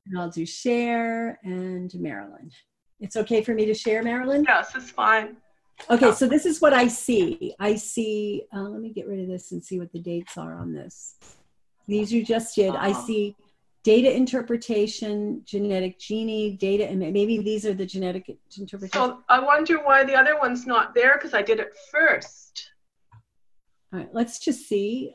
And I'll do share and Marilyn. It's okay for me to share, Marilyn? Yes, it's fine. Okay, so this is what I see. I see, let me get rid of this and see what the dates are on this. These you just did. I see data interpretation, genetic genie, data, and maybe these are the genetic interpretation. So I wonder why the other one's not there because I did it first. All right, let's just see.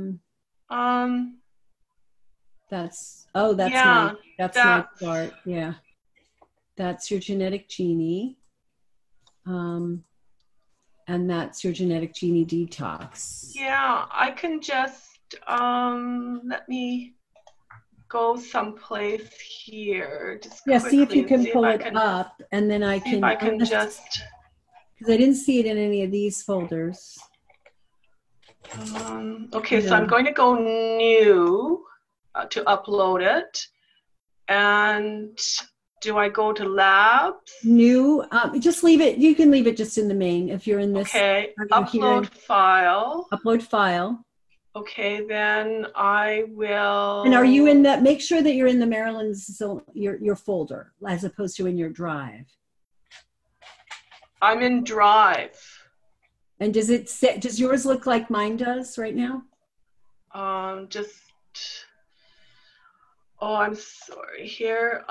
That's yeah, my chart. Yeah, that's your genetic genie, and that's your genetic genie detox. Yeah, I can just let me go someplace here. Just see if you can pull it up, and then I can. If I can just because I didn't see it in any of these folders. Okay, so I'm going to go new to upload it. And do I go to labs? New, just leave it. You can leave it just in the main if you're in this. Okay, upload file. Upload file. Okay, then I will. And are you in that? Make sure that you're in the Marilyn's, your folder, as opposed to in your drive. I'm in drive. And does yours look like mine does right now? Oh, I'm sorry here.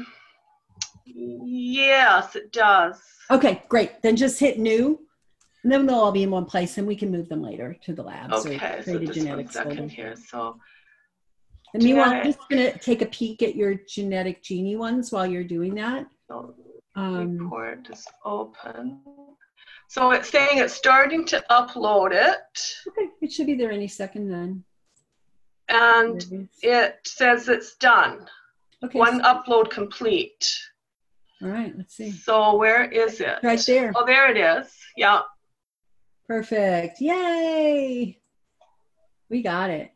Yes, it does. Okay, great. Then just hit new, and then they'll all be in one place, and we can move them later to the labs. Okay, so just 1 second here. So, and meanwhile, I'm just gonna take a peek at your genetic genie ones while you're doing that. So report is open. So it's saying it's starting to upload it. Okay, it should be there any second then. And it says it's done. Okay. One upload complete. All right, let's see. So where is it? Right there. Oh, there it is. Yeah. Perfect. Yay. We got it.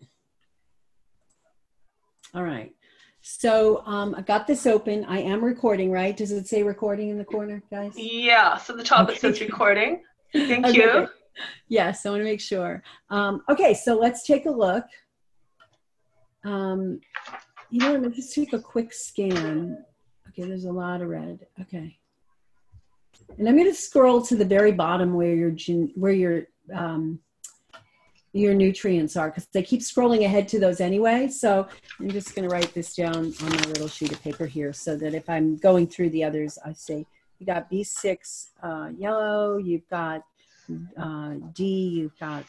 All right. So I got this open. I am recording, right? Does it say recording in the corner, guys? Yeah. So the top it says recording. Thank you. Good. Yes, I want to make sure. Okay, so let's take a look. You know, let me just take a quick scan. Okay, there's a lot of red. Okay. And I'm going to scroll to the very bottom where your nutrients are, because they keep scrolling ahead to those anyway. So I'm just going to write this down on my little sheet of paper here so that if I'm going through the others, I say you got B6 yellow, you've got D, you've got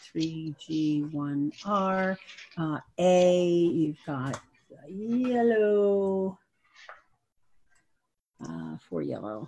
3G1R, A, you've got yellow, 4 yellow,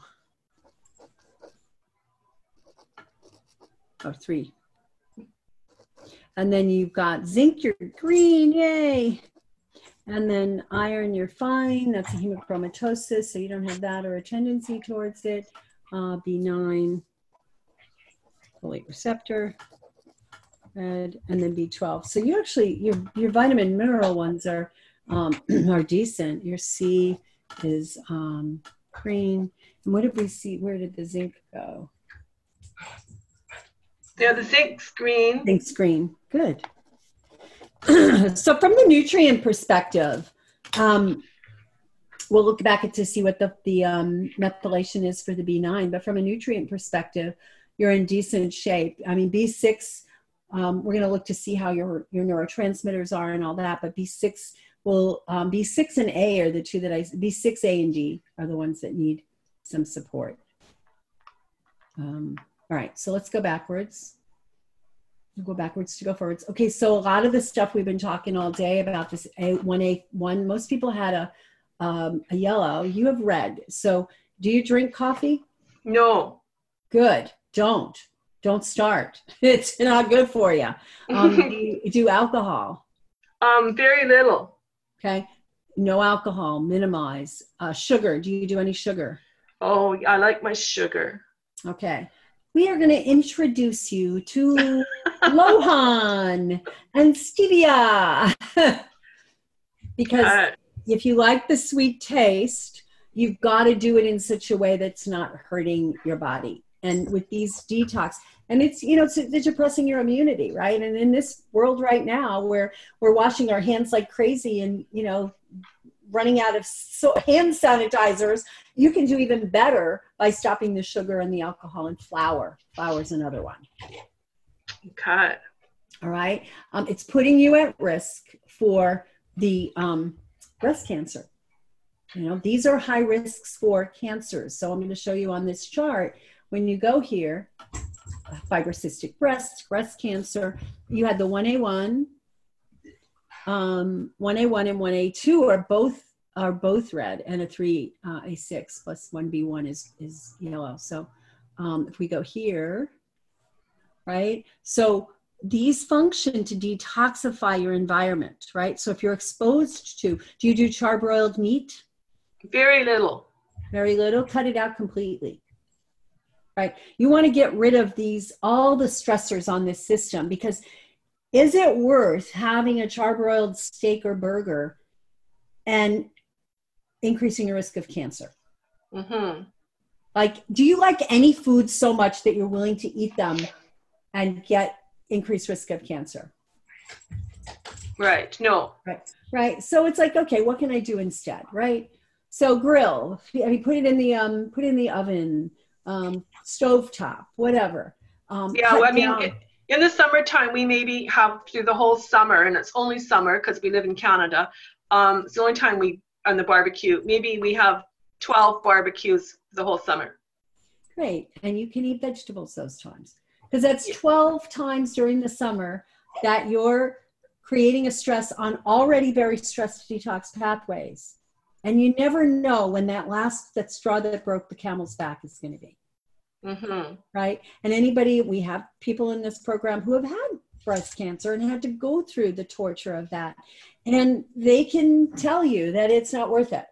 or 3. And then you've got zinc, you're green, yay. And then iron, you're fine. That's a hemochromatosis, so you don't have that or a tendency towards it. B9, folate receptor, red, and then B12. So you actually, your vitamin mineral ones are decent. Your C is green. And what did we see? Where did the zinc go? Yeah, the zinc's green. Zinc's green. Good. So from the nutrient perspective, we'll look back to see what the methylation is for the B9. But from a nutrient perspective, you're in decent shape. I mean, B6, we're going to look to see how your neurotransmitters are and all that. But B6 B6 and A are the two that B6, A, and D are the ones that need some support. All right, so let's go backwards. We'll go backwards to go forwards. Okay, so a lot of the stuff we've been talking all day about this A1A1, most people had a yellow. You have red. So do you drink coffee? No. Good. Don't start. It's not good for you. Do alcohol? Very little. Okay. No alcohol. Minimize. Sugar. Do you do any sugar? Oh, I like my sugar. Okay. We are going to introduce you to Lohan and Stevia. Because if you like the sweet taste, you've got to do it in such a way that's not hurting your body. And with these detox, and it's depressing your immunity, right? And in this world right now where we're washing our hands like crazy and, running out of hand sanitizers, you can do even better by stopping the sugar and the alcohol and flour. Flour is another one. Okay. All right. It's putting you at risk for the breast cancer. You know, these are high risks for cancers. So I'm going to show you on this chart, when you go here, fibrocystic breast cancer, you had the 1A1, 1A1 and 1A2 are both red, and a 3A6 plus 1B1 is yellow. So if we go here, right? So these function to detoxify your environment, right? So if you're exposed to, do you do charbroiled meat? Very little. Very little. Cut it out completely. Right. You want to get rid of all the stressors on this system, because is it worth having a charbroiled steak or burger and increasing your risk of cancer? Mm-hmm. Like, do you like any food so much that you're willing to eat them and get increased risk of cancer? Right. No. Right. So it's like, okay, what can I do instead? Right. So grill, I mean, put it in the oven, stovetop, whatever. Yeah. I mean, in the summertime, we maybe have through the whole summer, and it's only summer because we live in Canada. It's the only time we on the barbecue. Maybe we have 12 barbecues the whole summer. Great. And you can eat vegetables those times, because that's 12 times during the summer that you're creating a stress on already very stressed detox pathways. And you never know when that straw that broke the camel's back is going to be. Mm-hmm. Right. And we have people in this program who have had breast cancer and had to go through the torture of that. And they can tell you that it's not worth it.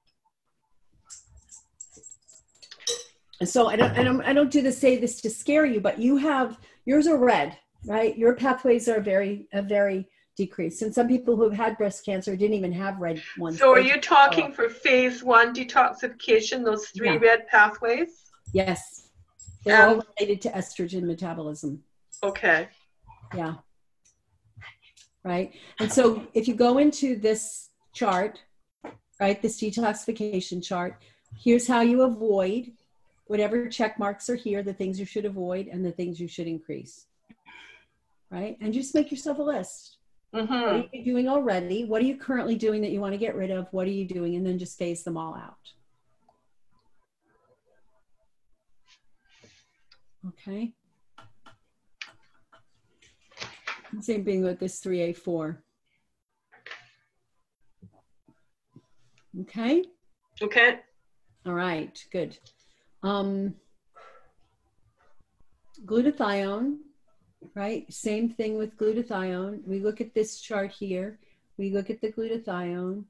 And so I don't say this to scare you, but yours are red, right? Your pathways are very decreased. And some people who have had breast cancer didn't even have red ones. So are you talking for phase 1 detoxification, those 3 red pathways? Yes. They're all related to estrogen metabolism. Okay. Yeah. Right. And so if you go into this chart, right, this detoxification chart, here's how you avoid whatever check marks are here, the things you should avoid and the things you should increase. Right. And just make yourself a list. Mm-hmm. What are you doing already? What are you currently doing that you want to get rid of? What are you doing? And then just phase them all out. Okay. Same thing with this 3A4. Okay. Okay. All right. Good. Glutathione. Right? Same thing with glutathione. We look at this chart here. We look at the glutathione.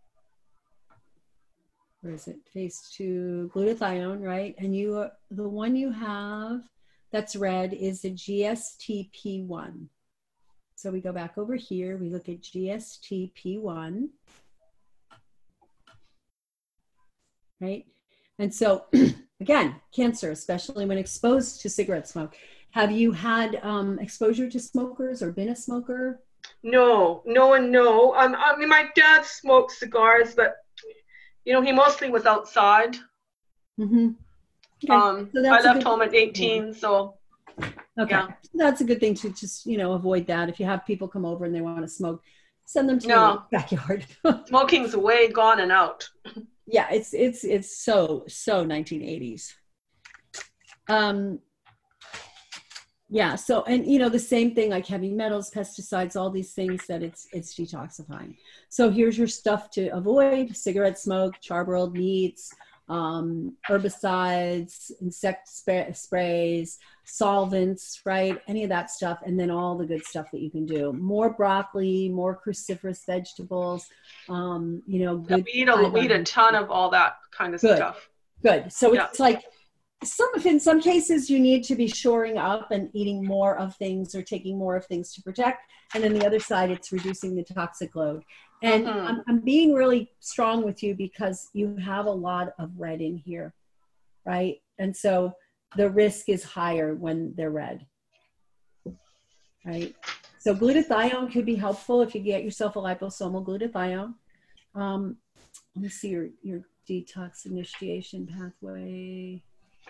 Where is it? Phase 2, glutathione, right? And the one you have that's red is the GSTP1. So we go back over here. We look at GSTP1. Right? And so, again, cancer, especially when exposed to cigarette smoke. Have you had exposure to smokers or been a smoker? No. I mean, my dad smoked cigars, but he mostly was outside. Mm-hmm. Okay. So I left home at 18, so. Okay, yeah. That's a good thing to just avoid that. If you have people come over and they want to smoke, send them to your backyard. Smoking's way gone and out. Yeah, it's so 1980s. Yeah, so, and the same thing, like heavy metals, pesticides, all these things that it's detoxifying. So here's your stuff to avoid: cigarette smoke, charbroiled meats, herbicides, insect sprays, solvents, right? Any of that stuff. And then all the good stuff that you can do. More broccoli, more cruciferous vegetables, good. We eat a ton of all that kind of stuff. Good. So it's like, in some cases you need to be shoring up and eating more of things or taking more of things to protect. And then the other side, it's reducing the toxic load. And I'm being really strong with you because you have a lot of red in here, right? And so the risk is higher when they're red, right? So glutathione could be helpful if you get yourself a liposomal glutathione. Let me see your detox initiation pathway.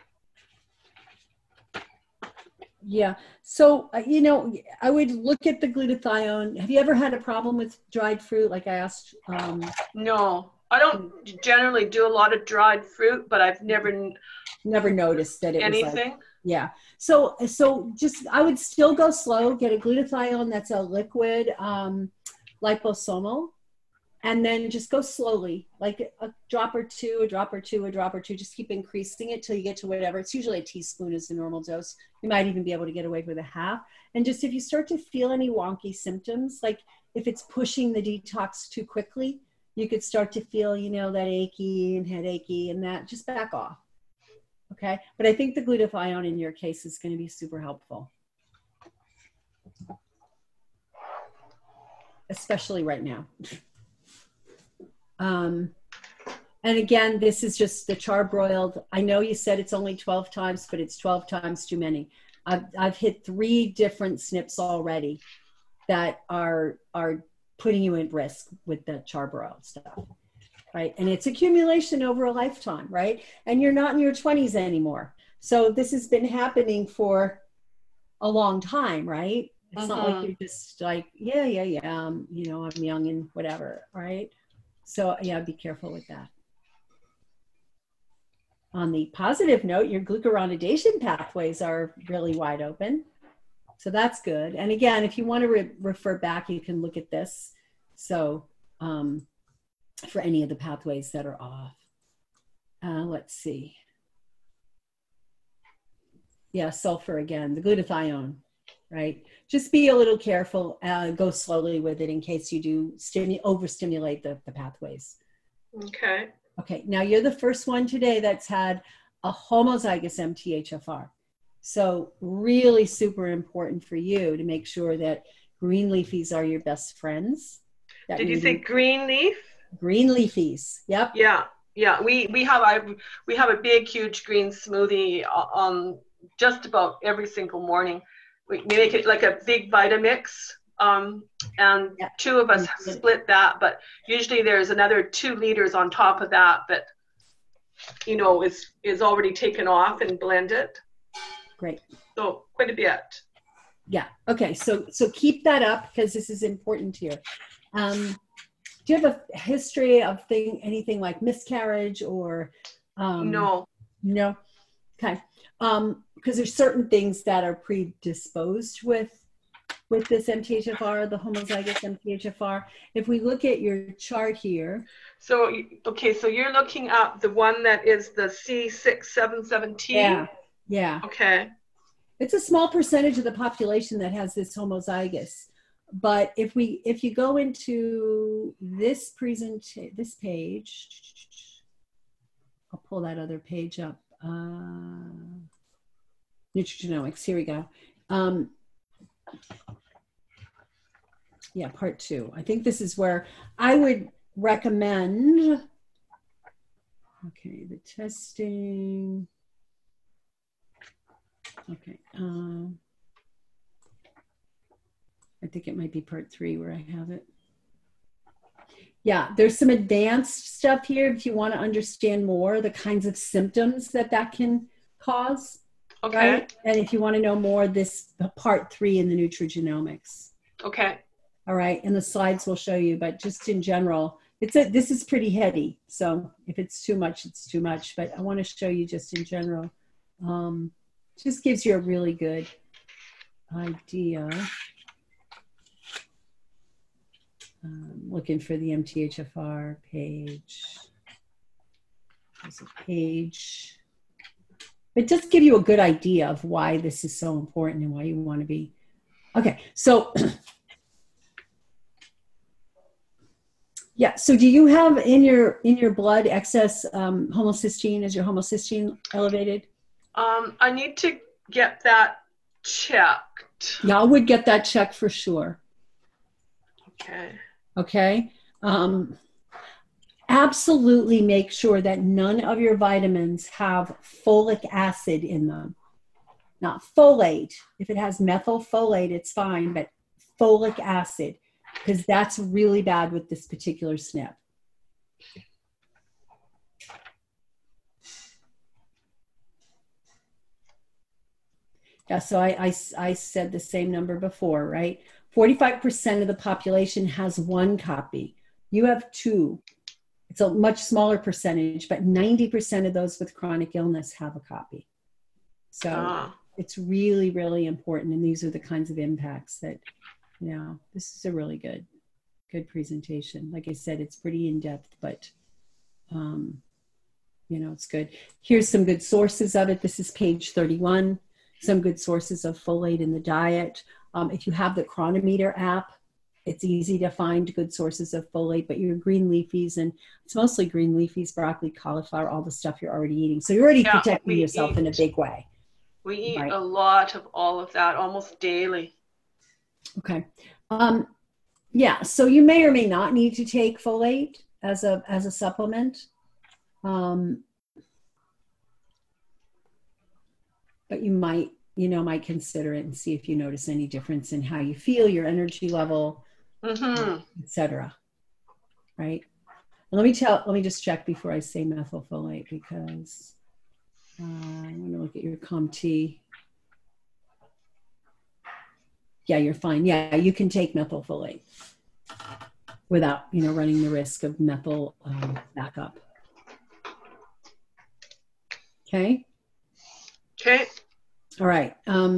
Yeah. So, I would look at the glutathione. Have you ever had a problem with dried fruit? Like I asked. No, I don't generally do a lot of dried fruit, but I've never noticed that it anything. Was like, yeah. So just, I would still go slow, get a glutathione that's a liquid liposomal, and then just go slowly, like a drop or two, a drop or two, a drop or two. Just keep increasing it till you get to whatever. It's usually a teaspoon is the normal dose. You might even be able to get away with a half. And just if you start to feel any wonky symptoms, like if it's pushing the detox too quickly, you could start to feel, that achy and headachy and that, just back off. Okay. But I think the glutathione in your case is going to be super helpful. Especially right now. And again, this is just the charbroiled. I know you said it's only 12 times, but it's 12 times too many. I've hit 3 different SNPs already that are putting you at risk with the charbroiled stuff, right? And it's accumulation over a lifetime, right? And you're not in your 20s anymore. So this has been happening for a long time, right? It's not like you're just like, yeah, I'm young and whatever, right? So yeah, be careful with that. On the positive note, your glucuronidation pathways are really wide open. So that's good. And again, if you want to refer back, you can look at this. So for any of the pathways that are off. Let's see. Yeah, sulfur again, the glutathione, right? Just be a little careful, go slowly with it in case you do overstimulate the pathways. Okay. Okay, now you're the first one today that's had a homozygous MTHFR. So really super important for you to make sure that green leafies are your best friends. Did you say green leaf? Green leafies, yep. Yeah. We have a big, huge green smoothie just about every single morning. We make it like a big Vitamix. And 2 of us split that, but usually there's another 2 liters on top of that is already taken off and blended. Great. So quite a bit. Yeah. Okay. So keep that up because this is important here. Do you have a history of anything like miscarriage or? No. No. Okay. Because there's certain things that are predisposed with this MTHFR, the homozygous MTHFR. If we look at your chart here. So you're looking at the one that is the C677T? Yeah. Okay. It's a small percentage of the population that has this homozygous. But if you go into this page, I'll pull that other page up. Nutrigenomics, here we go. Yeah, part 2. I think this is where I would recommend, okay, the testing. Okay. I think it might be part 3 where I have it. Yeah, there's some advanced stuff here if you want to understand more the kinds of symptoms that can cause. Okay. Right? And if you want to know more, this part 3 in the nutrigenomics. Okay. All right, and the slides will show you, but just in general, this is pretty heady. So if it's too much, it's too much. But I want to show you just in general. Just gives you a really good idea. Looking for the MTHFR page. There's a page. But just give you a good idea of why this is so important and why you want to be. Okay, so yeah. So do you have in your blood excess homocysteine? Is your homocysteine elevated? I need to get that checked. Yeah, I would get that checked for sure. Okay. Absolutely make sure that none of your vitamins have folic acid in them. Not folate. If it has methylfolate, it's fine, but folic acid, because that's really bad with this particular SNP. Yeah, so I said the same number before, right? 45% of the population has one copy. You have two. It's a much smaller percentage, but 90% of those with chronic illness have a copy. So it's really, really important. And these are the kinds of impacts that, you know, this is a really good presentation. Like I said, it's pretty in-depth, but, you know, it's good. Here's some good sources of it. This is page 31. Some good sources of folate in the diet. If you have the Chronometer app, it's easy to find good sources of folate, but your green leafies, and it's mostly green leafies, broccoli, cauliflower, all the stuff you're already eating. So you're already protecting yourself in a big way. We eat a lot of all of that, almost daily. Okay. Yeah, so you may or may not need to take folate as a supplement. But you might consider it and see if you notice any difference in how you feel, your energy level, etc. Right? And let me just check before I say methylfolate, because I'm going to look at your COMT. Yeah, you're fine. Yeah, you can take methylfolate without, running the risk of methyl backup. Okay. Okay. All right.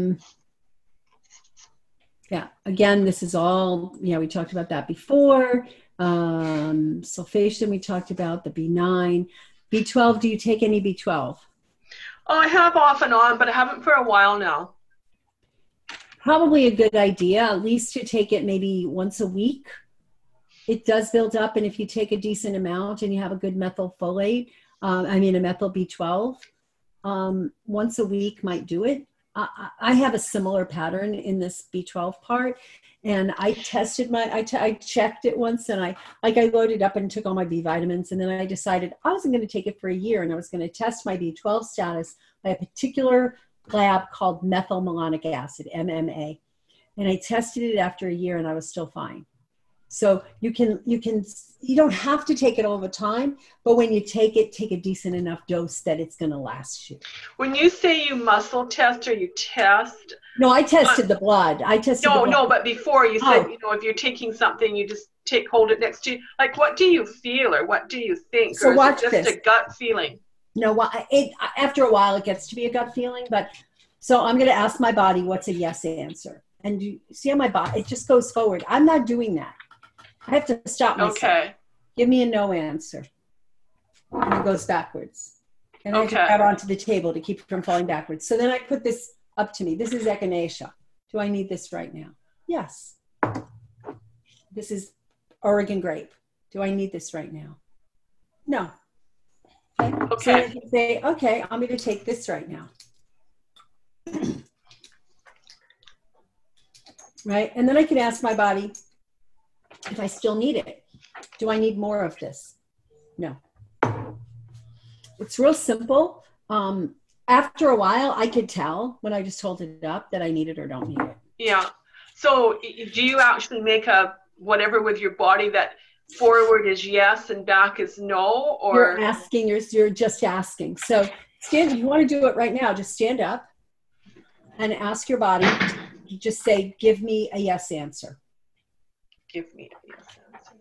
Yeah, again, this is all, we talked about that before. Sulfation, we talked about the B9. B12, do you take any B12? Oh, I have off and on, but I haven't for a while now. Probably a good idea, at least to take it maybe once a week. It does build up, and if you take a decent amount and you have a good methylfolate, a methyl B12, once a week might do it. I have a similar pattern in this B12 part, and I tested I checked it once, and I loaded up and took all my B vitamins, and then I decided I wasn't going to take it for a year, and I was going to test my B12 status by a particular lab called methylmalonic acid, MMA, and I tested it after a year, and I was still fine. So you don't have to take it all the time, but when you take it, take a decent enough dose that it's going to last you. When you say you muscle test, or you test? No, I tested the blood. No, but before you said, if you're taking something, you just hold it next to you. Like, what do you feel, or what do you think? So or is watch it just a gut feeling? No, after a while, it gets to be a gut feeling. But so I'm going to ask my body what's a yes answer. And you see how my body, it just goes forward. I'm not doing that. I have to stop myself. Okay. Give me a no answer. And it goes backwards. And I have to grab onto the table to keep it from falling backwards. So then I put this up to me. This is echinacea. Do I need this right now? Yes. This is Oregon grape. Do I need this right now? No. Okay. So I can say, okay, I'm going to take this right now. Right? And then I can ask my body, if I still need it, do I need more of this? No. It's real simple. After a while, I could tell when I just hold it up that I need it or don't need it. Yeah. So do you actually make a whatever with your body that forward is yes and back is no? Or you're asking, you're just asking. So if you want to do it right now, just stand up and ask your body, just say, give me a yes answer. Give me a yes answer.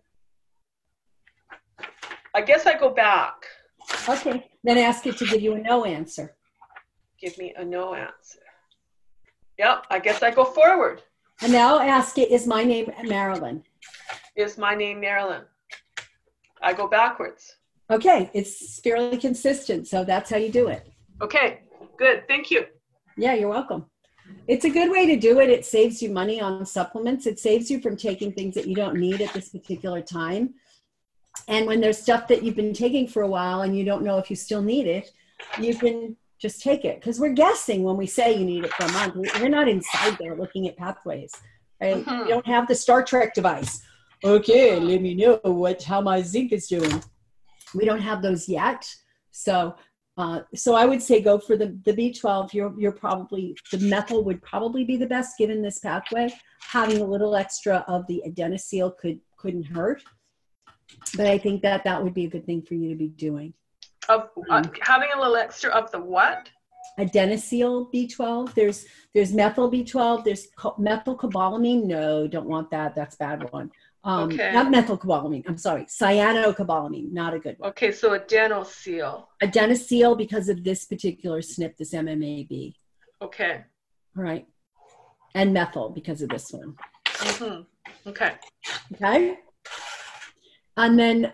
I guess I go back. Okay. Then ask it to give you a no answer. Give me a no answer. Yep. I guess I go forward. And now ask it, is my name Marilyn? Is my name Marilyn? I go backwards. Okay. It's fairly consistent. So that's how you do it. Okay. Good. Thank you. Yeah, you're welcome. It's a good way to do it. It saves you money on supplements. It saves you from taking things that you don't need at this particular time. And when there's stuff that you've been taking for a while and you don't know if you still need it, you can just take it. Because we're guessing when we say you need it for a month. We're not inside there looking at pathways. Right? We don't have the Star Trek device. Okay, let me know how my zinc is doing. We don't have those yet. So I would say go for the B12. You're probably, the methyl would probably be the best given this pathway. Having a little extra of the adenosine couldn't hurt. But I think that that would be a good thing for you to be doing. Of having a little extra of the what? Adenosine B12. There's methyl B12. There's methylcobalamin. No, don't want that. That's a bad one. Okay. Not methylcobalamin. I'm sorry. Cyanocobalamin. Not a good one. Okay, so adenosine. Adenosine because of this particular SNP, this MMAB. Okay. All right. And methyl because of this one. Mm-hmm. Okay. Okay. And then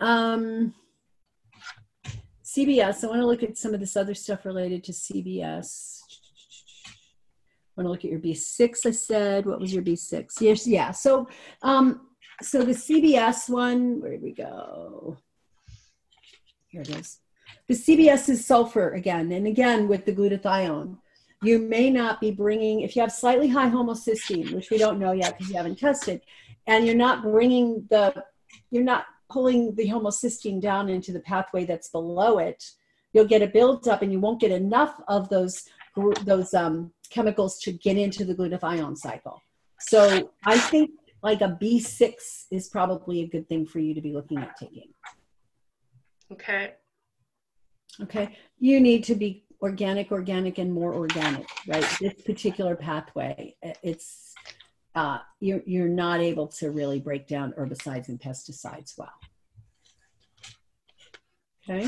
CBS. I want to look at some of this other stuff related to CBS. I want to look at your B6. I said, what was your B6? Yes, yeah. So, so the CBS one, where did we go? Here it is. The CBS is sulfur again, and again with the glutathione. You may not be bringing, if you have slightly high homocysteine, which we don't know yet because you haven't tested, and you're not bringing you're not pulling the homocysteine down into the pathway that's below it, you'll get a buildup and you won't get enough of those chemicals to get into the glutathione cycle. So I think like a B6 is probably a good thing for you to be looking at taking. Okay. Okay. You need to be organic, and more organic, right? This particular pathway, it's, you're not able to really break down herbicides and pesticides well. Okay.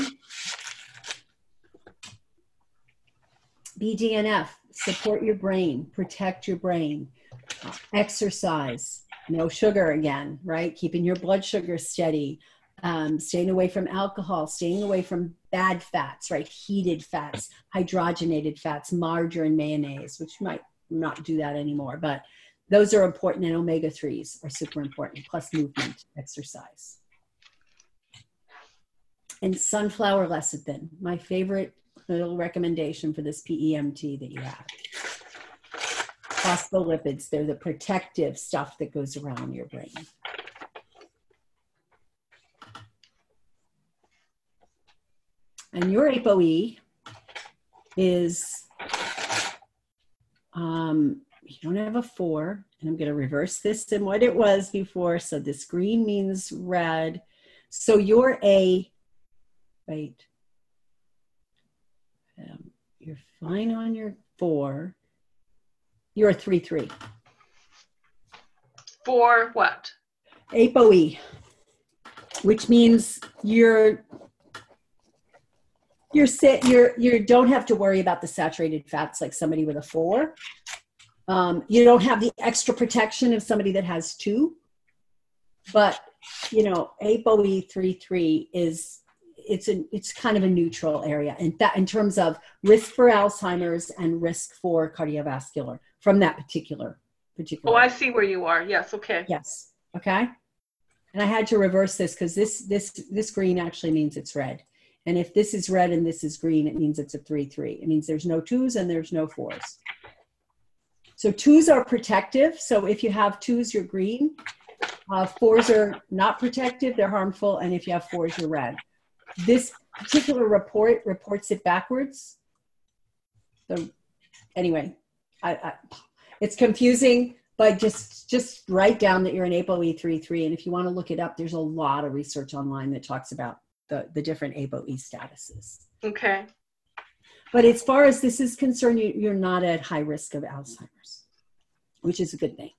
BDNF, support your brain, protect your brain, exercise, no sugar again, right? Keeping your blood sugar steady, staying away from alcohol, staying away from bad fats, right? Heated fats, hydrogenated fats, margarine, mayonnaise, which you might not do that anymore, but those are important, and omega-3s are super important, plus movement, exercise. And sunflower lecithin, my favorite little recommendation for this PEMT that you have. Phospholipids, they're the protective stuff that goes around your brain. And your ApoE is, you don't have a 4, and I'm going to reverse this than what it was before. So this green means red. So you're you're fine on your 4. You're a 3-3. For what? ApoE, which means you don't have to worry about the saturated fats like somebody with a 4. You don't have the extra protection of somebody that has 2, but you know, ApoE 3-3 is it's kind of a neutral area in terms of risk for Alzheimer's and risk for cardiovascular from that particular. Oh, I see where you are. Yes. Okay. Yes. Okay. And I had to reverse this because this green actually means it's red. And if this is red and this is green, it means it's a 3-3. It means there's no 2s and there's no 4s. So 2s are protective. So if you have 2s, you're green. 4s are not protective. They're harmful. And if you have 4s, you're red. This particular report reports it backwards. So anyway, it's confusing, but just write down that you're an ApoE 3-3. And if you want to look it up, there's a lot of research online that talks about the different ApoE statuses. Okay. But as far as this is concerned, you're not at high risk of Alzheimer's, which is a good thing.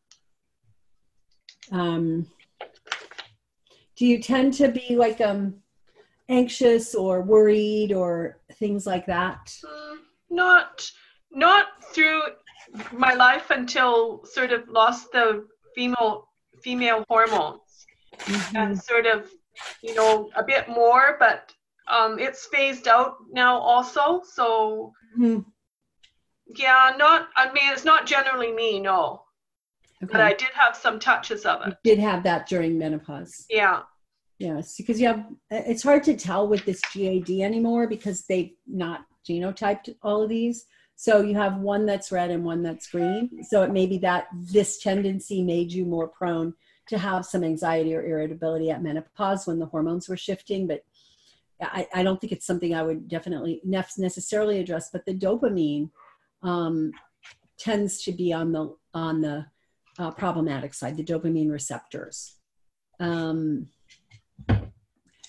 Do you tend to be like anxious or worried or things like that? Not through my life until sort of lost the female hormones, and sort of, you know, a bit more, but it's phased out now also. So yeah, I mean, it's not generally me, no. Okay. But I did have some touches of it. You did have that during menopause. Yeah. Yes, because it's hard to tell with this GAD anymore because they've not genotyped all of these. So you have one that's red and one that's green. So it may be that this tendency made you more prone to have some anxiety or irritability at menopause when the hormones were shifting. But I don't think it's something I would definitely necessarily address. But the dopamine tends to be on the problematic side, the dopamine receptors.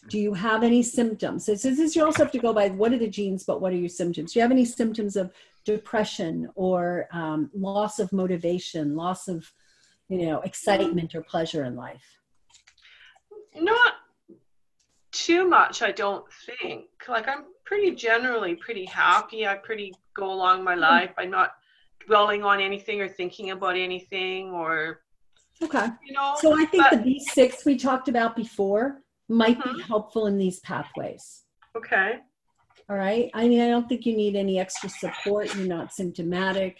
Do you have any symptoms? So this, you also have to go by what are the genes, but what are your symptoms? Do you have any symptoms of depression or loss of motivation, loss of, excitement or pleasure in life? Not too much, I don't think. Like, I'm generally pretty happy. I pretty go along my life. I'm not dwelling on anything or thinking about anything or, okay. So I think the B6 we talked about before might be helpful in these pathways. Okay. All right. I mean, I don't think you need any extra support. You're not symptomatic.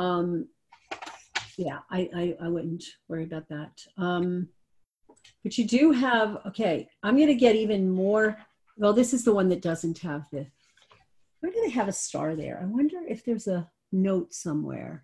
Yeah, I wouldn't worry about that. But you do have, okay, I'm going to get even more. Well, this is the one that doesn't have the, where do they have a star there? I wonder if there's a note somewhere.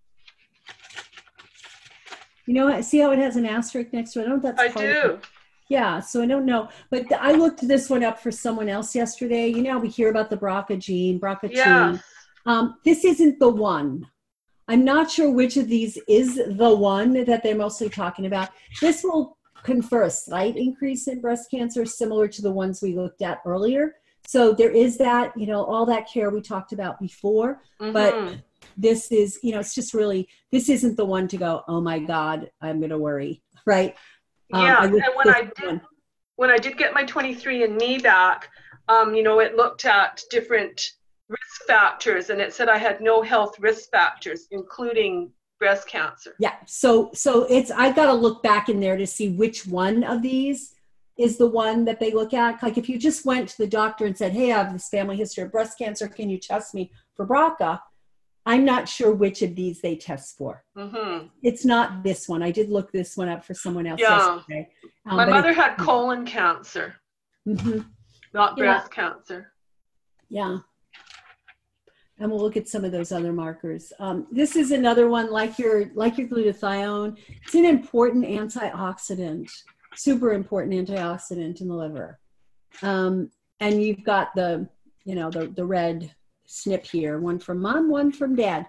See how it has an asterisk next to it? I don't know if that's part of it. Yeah, so I don't know. But I looked this one up for someone else yesterday. We hear about the BRCA gene, BRCA2. Yeah. This isn't the one. I'm not sure which of these is the one that they're mostly talking about. This will confer a slight increase in breast cancer, similar to the ones we looked at earlier. So there is that, all that care we talked about before. But this is, it's just really, this isn't the one to go, oh my God, I'm going to worry, right? Yeah, and when I did get my 23andMe back, it looked at different risk factors, and it said I had no health risk factors, including breast cancer. Yeah, so I've got to look back in there to see which one of these is the one that they look at. Like if you just went to the doctor and said, hey, I have this family history of breast cancer, can you test me for BRCA? I'm not sure which of these they test for. It's not this one. I did look this one up for someone else yesterday. My mother had colon cancer, not breast cancer. Yeah. And we'll look at some of those other markers. This is another one like your glutathione. It's an important antioxidant, super important antioxidant in the liver. And you've got the red snip here, one from mom, one from dad.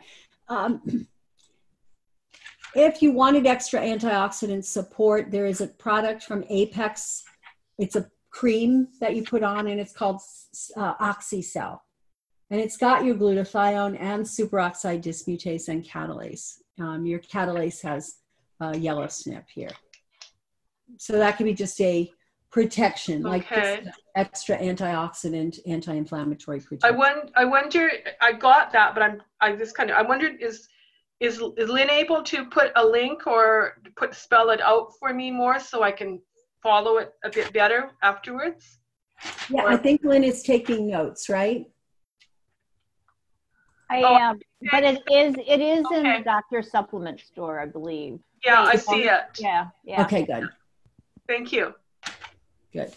If you wanted extra antioxidant support, there is a product from Apex. It's a cream that you put on, and it's called OxyCell. And it's got your glutathione and superoxide dismutase and catalase. Your catalase has a yellow snip here. So that could be just a protection, like extra antioxidant, anti-inflammatory protection. I wonder, I got that, but I wondered, is Lynn able to put a link or spell it out for me more so I can follow it a bit better afterwards? Yeah, I think Lynn is taking notes, right? I am, but it is in the doctor's supplement store, I believe. Yeah, I see it. Yeah. Okay, good. Thank you. Good.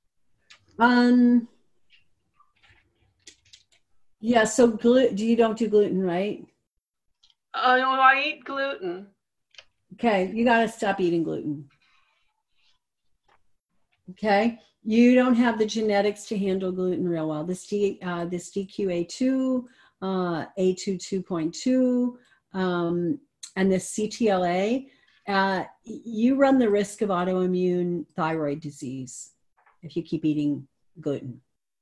Yeah, so you don't do gluten, right? I eat gluten. Okay, you got to stop eating gluten. Okay, you don't have the genetics to handle gluten real well. This DQA2, A2 2.2, and this CTLA, you run the risk of autoimmune thyroid disease if you keep eating gluten.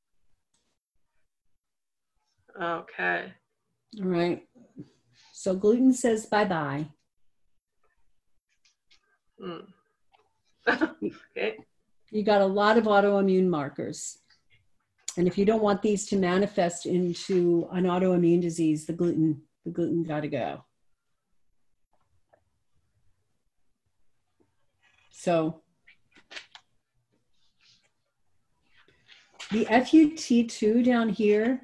Okay. All right. So gluten says bye-bye. Okay. You got a lot of autoimmune markers. And if you don't want these to manifest into an autoimmune disease, the gluten got to go. So the FUT2 down here,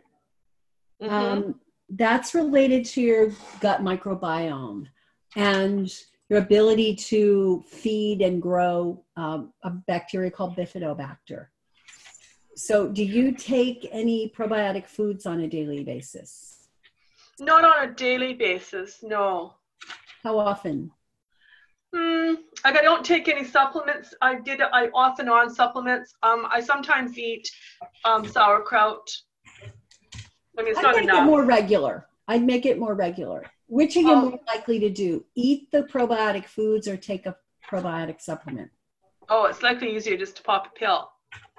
that's related to your gut microbiome and your ability to feed and grow a bacteria called Bifidobacter. So do you take any probiotic foods on a daily basis? Not on a daily basis, no. How often? I don't take any supplements. I off and on supplements. I sometimes eat sauerkraut. I mean, it's not enough. I'd make it more regular. I'd make it more regular. Which are you more likely to do? Eat the probiotic foods or take a probiotic supplement? Oh, it's likely easier just to pop a pill.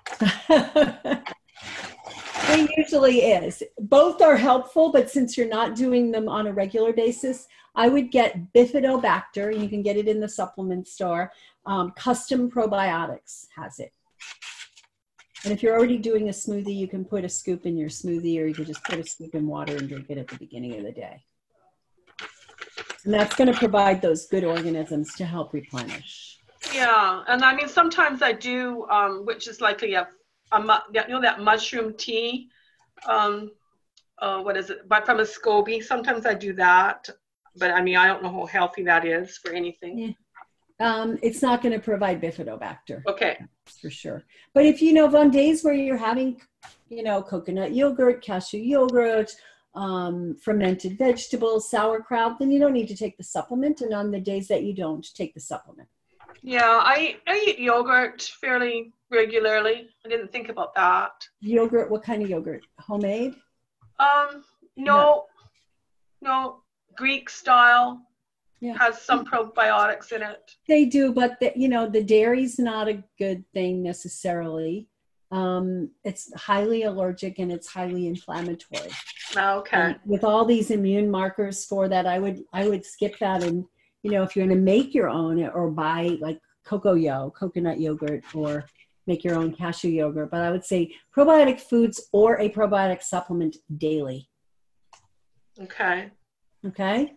It usually is. Both are helpful, but since you're not doing them on a regular basis, I would get Bifidobacter. You can get it in the supplement store. Custom Probiotics has it. And if you're already doing a smoothie, you can put a scoop in your smoothie, or you can just put a scoop in water and drink it at the beginning of the day. And that's going to provide those good organisms to help replenish. Yeah, and I mean, sometimes I do, which is likely that mushroom tea, what is it, but from a SCOBY, sometimes I do that, but I mean, I don't know how healthy that is for anything. Yeah. It's not going to provide Bifidobacter. Okay. For sure. But if, on days where you're having, coconut yogurt, cashew yogurt, fermented vegetables, sauerkraut, then you don't need to take the supplement. And on the days that you don't, take the supplement. Yeah, I eat yogurt fairly regularly. I didn't think about that. Yogurt, what kind of yogurt? Homemade? No, Greek style. Yeah. Has some probiotics in it. They do, but the dairy's not a good thing necessarily. It's highly allergic and it's highly inflammatory. Okay. With all these immune markers for that, I would skip that. And if you're going to make your own or buy like coconut yogurt, or make your own cashew yogurt, but I would say probiotic foods or a probiotic supplement daily. Okay. Okay.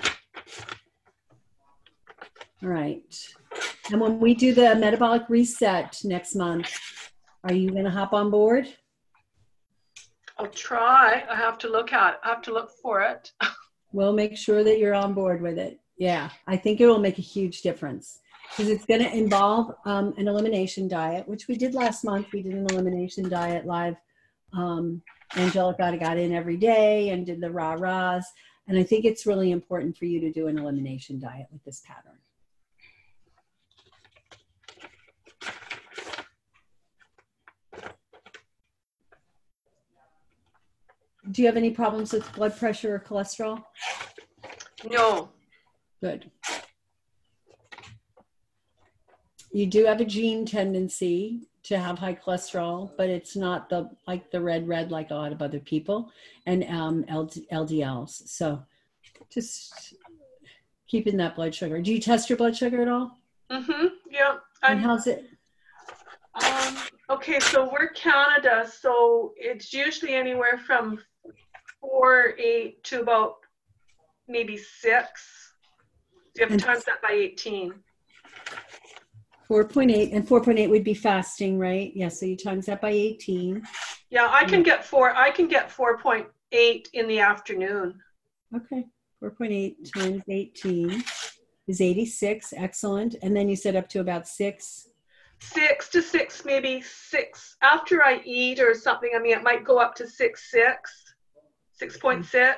All right. And when we do the metabolic reset next month, are you going to hop on board? I'll try. I have to look for it. We'll make sure that you're on board with it. Yeah, I think it will make a huge difference because it's going to involve an elimination diet, which we did last month. We did an elimination diet live. Angelica got in every day and did the rah-rahs. And I think it's really important for you to do an elimination diet with this pattern. Do you have any problems with blood pressure or cholesterol? No. Good. You do have a gene tendency to have high cholesterol, but it's not the red like a lot of other people, and LDLs. So just keeping that blood sugar. Do you test your blood sugar at all? Mm-hmm. Yeah. And how's it? Okay, so we're Canada, so it's usually anywhere from 4.8 to about maybe 6. You have to times that by 18. 4.8, and 4.8 would be fasting, right? Yeah, so you times that by 18. Yeah, I can get 4.8 in the afternoon. Okay, 4.8 times 18 is 86. Excellent. And then you said up to about 6. 6 to 6, maybe 6 after I eat or something. I mean, it might go up to 6.6.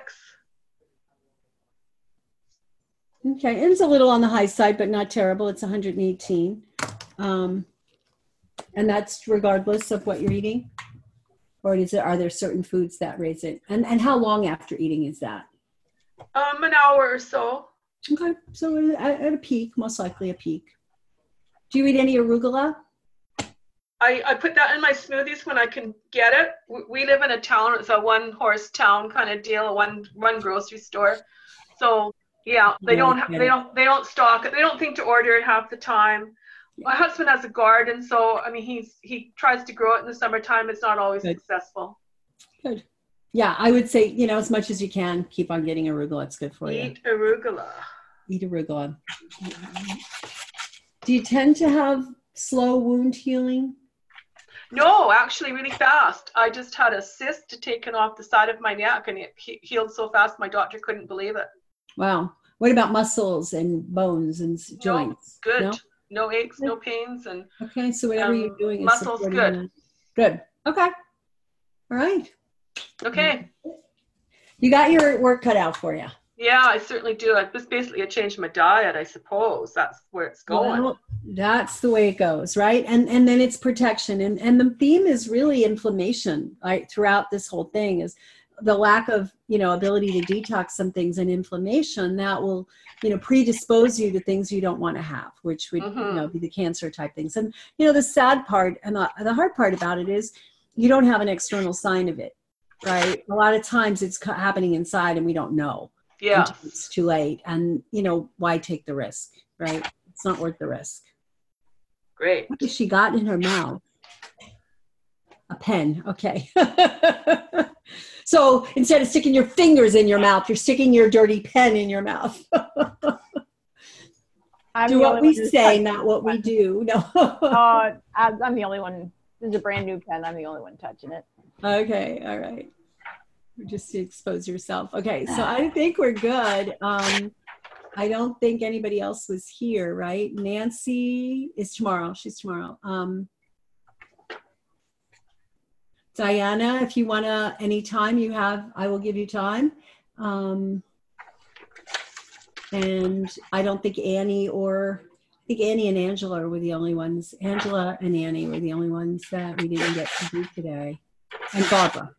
Okay, it's a little on the high side, but not terrible. It's 118. And that's regardless of what you're eating? Or are there certain foods that raise it? And how long after eating is that? An hour or so. Okay, so at a peak, most likely a peak. Do you eat any arugula? I put that in my smoothies when I can get it. We live in a town. It's a one-horse town kind of deal, one grocery store. So yeah, they don't stock it. They don't think to order it half the time. My husband has a garden, so I mean he tries to grow it in the summertime. It's not always successful. Good. Yeah, I would say as much as you can, keep on getting arugula. It's good for you. Eat arugula. Eat arugula. Do you tend to have slow wound healing? No, actually really fast. I just had a cyst taken off the side of my neck and it healed so fast my doctor couldn't believe it. Wow. What about muscles and bones and joints? No, good. No aches, no pains. And okay, so whatever you're doing is muscles good. That. Good. Okay. All right. Okay. You got your work cut out for you. Yeah, I certainly do. Just basically changed my diet, I suppose. That's where it's going. Well, that's the way it goes, right? And then it's protection. And the theme is really inflammation, right? Throughout this whole thing is the lack of, ability to detox some things and inflammation, that will, predispose you to things you don't want to have, which would, be the cancer type things. And, the sad part and the hard part about it is you don't have an external sign of it, right? A lot of times it's happening inside and we don't know. Yeah. Until it's too late. And, why take the risk, right? It's not worth the risk. Great. What has she got in her mouth? A pen. Okay. So instead of sticking your fingers in your mouth, you're sticking your dirty pen in your mouth. Do what we say, not what we do. No. I'm the only one. This is a brand new pen. I'm the only one touching it. Okay. All right. Just to expose yourself. Okay. So I think we're good. I don't think anybody else was here, right? Nancy is tomorrow. She's tomorrow. Diana, if you want to, anytime you have, I will give you time. And I don't think Annie and Angela were the only ones. Angela and Annie were the only ones that we didn't get to do today. And Barbara.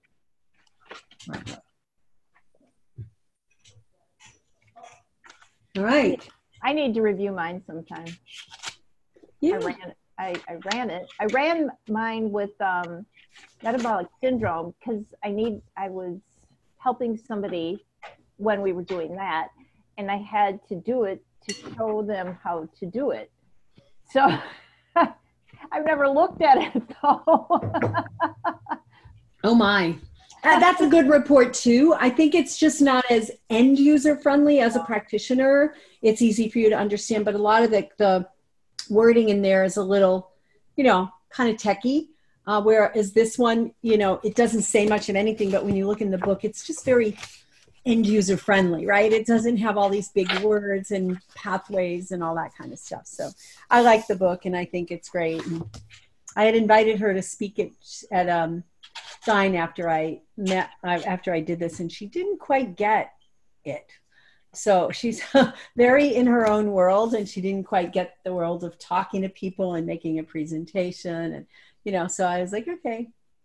All right. I need to review mine sometime. Yeah. I ran mine with metabolic syndrome because I was helping somebody when we were doing that, and I had to do it to show them how to do it. So I've never looked at it though. Oh my. That's a good report too. I think it's just not as end user friendly as a practitioner. It's easy for you to understand, but a lot of the wording in there is a little, kind of techie. Whereas this one, it doesn't say much of anything, but when you look in the book, it's just very end user friendly, right? It doesn't have all these big words and pathways and all that kind of stuff. So I like the book and I think it's great. And I had invited her to speak at Shine after I did this, and she didn't quite get it. So she's very in her own world, and she didn't quite get the world of talking to people and making a presentation. And, so I was like, okay,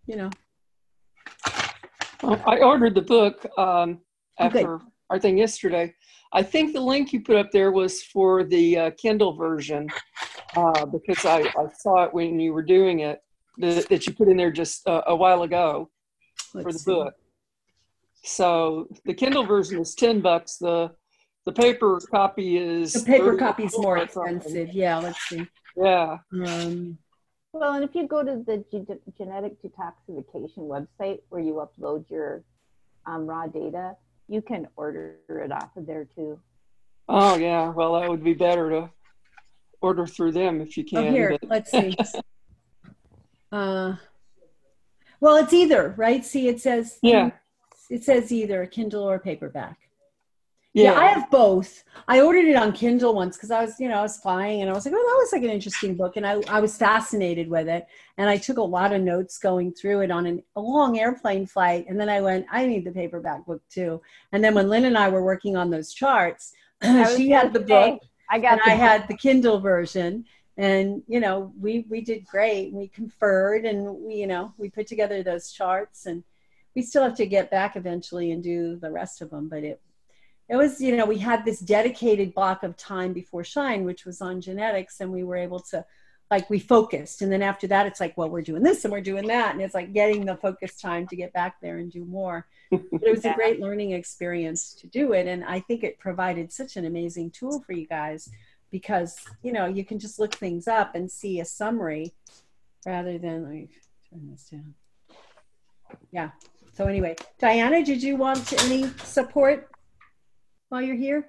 I ordered the book after our thing yesterday. I think the link you put up there was for the Kindle version because I saw it when you were doing it, that you put in there just a while ago for the book. So the Kindle version is $10. The paper copy is more expensive. Yeah, let's see. Yeah. Well, and if you go to the genetic detoxification website where you upload your raw data, you can order it off of there too. Oh yeah, well that would be better to order through them if you can. Oh, here, let's see. Well, it's either, right? See, it says either Kindle or paperback. Yeah, I have both. I ordered it on Kindle once because I was flying and I was like, oh, that was like an interesting book. And I was fascinated with it. And I took a lot of notes going through it on a long airplane flight. And then I went, I need the paperback book too. And then when Lynn and I were working on those charts, she had the book I had the Kindle version. And, we did great. We conferred and we put together those charts, and we still have to get back eventually and do the rest of them. But it was, we had this dedicated block of time before Shine, which was on genetics, and we were able to, we focused. And then after that, it's like, well, we're doing this and we're doing that. And it's like getting the focus time to get back there and do more. But it was a great learning experience to do it. And I think it provided such an amazing tool for you guys because, you can just look things up and see a summary rather than, let me turn this down. Yeah. So anyway, Diana, did you want any support while you're here?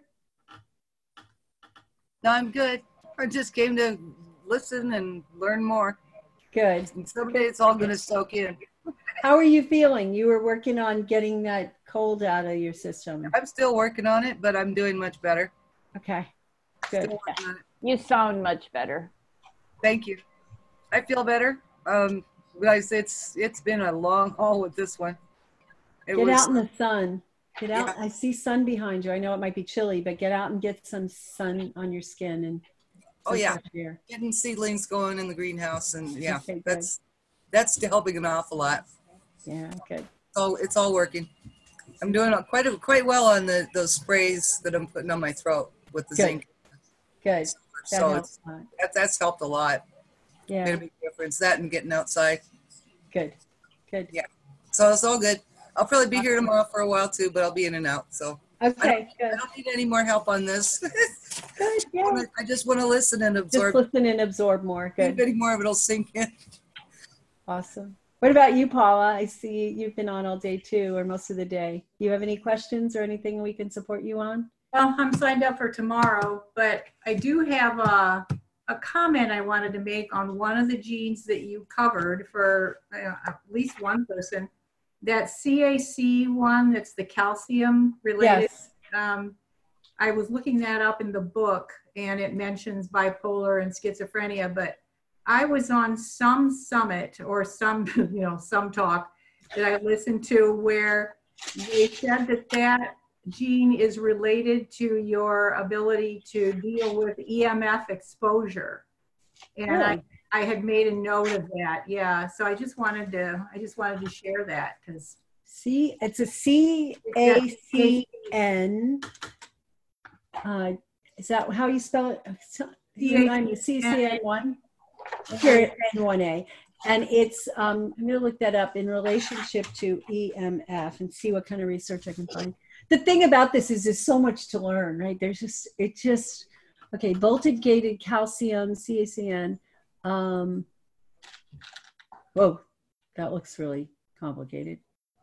No, I'm good. I just came to listen and learn more. Good. And someday it's all going to soak in. How are you feeling? You were working on getting that cold out of your system. I'm still working on it, but I'm doing much better. Okay. Good. You sound much better. Thank you. I feel better. Guys, it's been a long haul with this one. Get out in the sun. Get out. Yeah. I see sun behind you. I know it might be chilly, but get out and get some sun on your skin and getting seedlings going in the greenhouse, and that's helping an awful lot. Yeah, good. So it's all working. I'm doing quite well on those sprays that I'm putting on my throat with the Good. zinc. Good. That So helps a lot. that's helped a lot. Made Yeah. a big difference. That and getting outside. Good. Good. Yeah. So it's all good. I'll probably be here tomorrow for a while too, but I'll be in and out. So Okay. I Good. don't need any more help on this. Good. Yeah. I just want to listen and Just absorb. listen and absorb more. If Good. any more of it'll sink in. Awesome. What about you, Paula? I see you've been on all day too, or most of the day. You have any questions or anything we can support you on? Well, I'm signed up for tomorrow, but I do have a comment I wanted to make on one of the genes that you covered for at least one person. That CAC one, that's the calcium related. Yes. I was looking that up in the book and it mentions bipolar and schizophrenia, but I was on some summit or some, some talk that I listened to where they said that gene is related to your ability to deal with EMF exposure. And Really? I had made a note of that. Yeah. So I just wanted to share that because It's a CACN. Is that how you spell it? CCN1? Here, N1A. And it's, I'm going to look that up in relationship to EMF and see what kind of research I can find. The thing about this is there's so much to learn, right? Okay, voltage gated calcium, CACN. Whoa, that looks really complicated.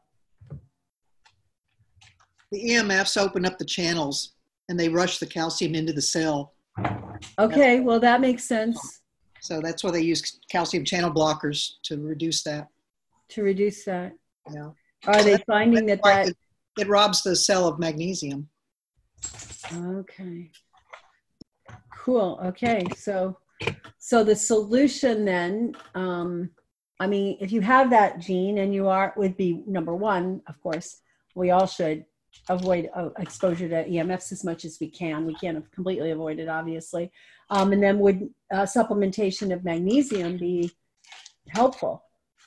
The EMFs open up the channels and they rush the calcium into the cell. Okay, well, that makes sense. So that's why they use calcium channel blockers to reduce that. To reduce that. Yeah. Are they finding that It robs the cell of magnesium. Okay. Cool. Okay. So the solution then, I mean, if you have that gene and would be number one, of course, we all should avoid exposure to EMFs as much as we can. We can't completely avoid it, obviously. And then would supplementation of magnesium be helpful?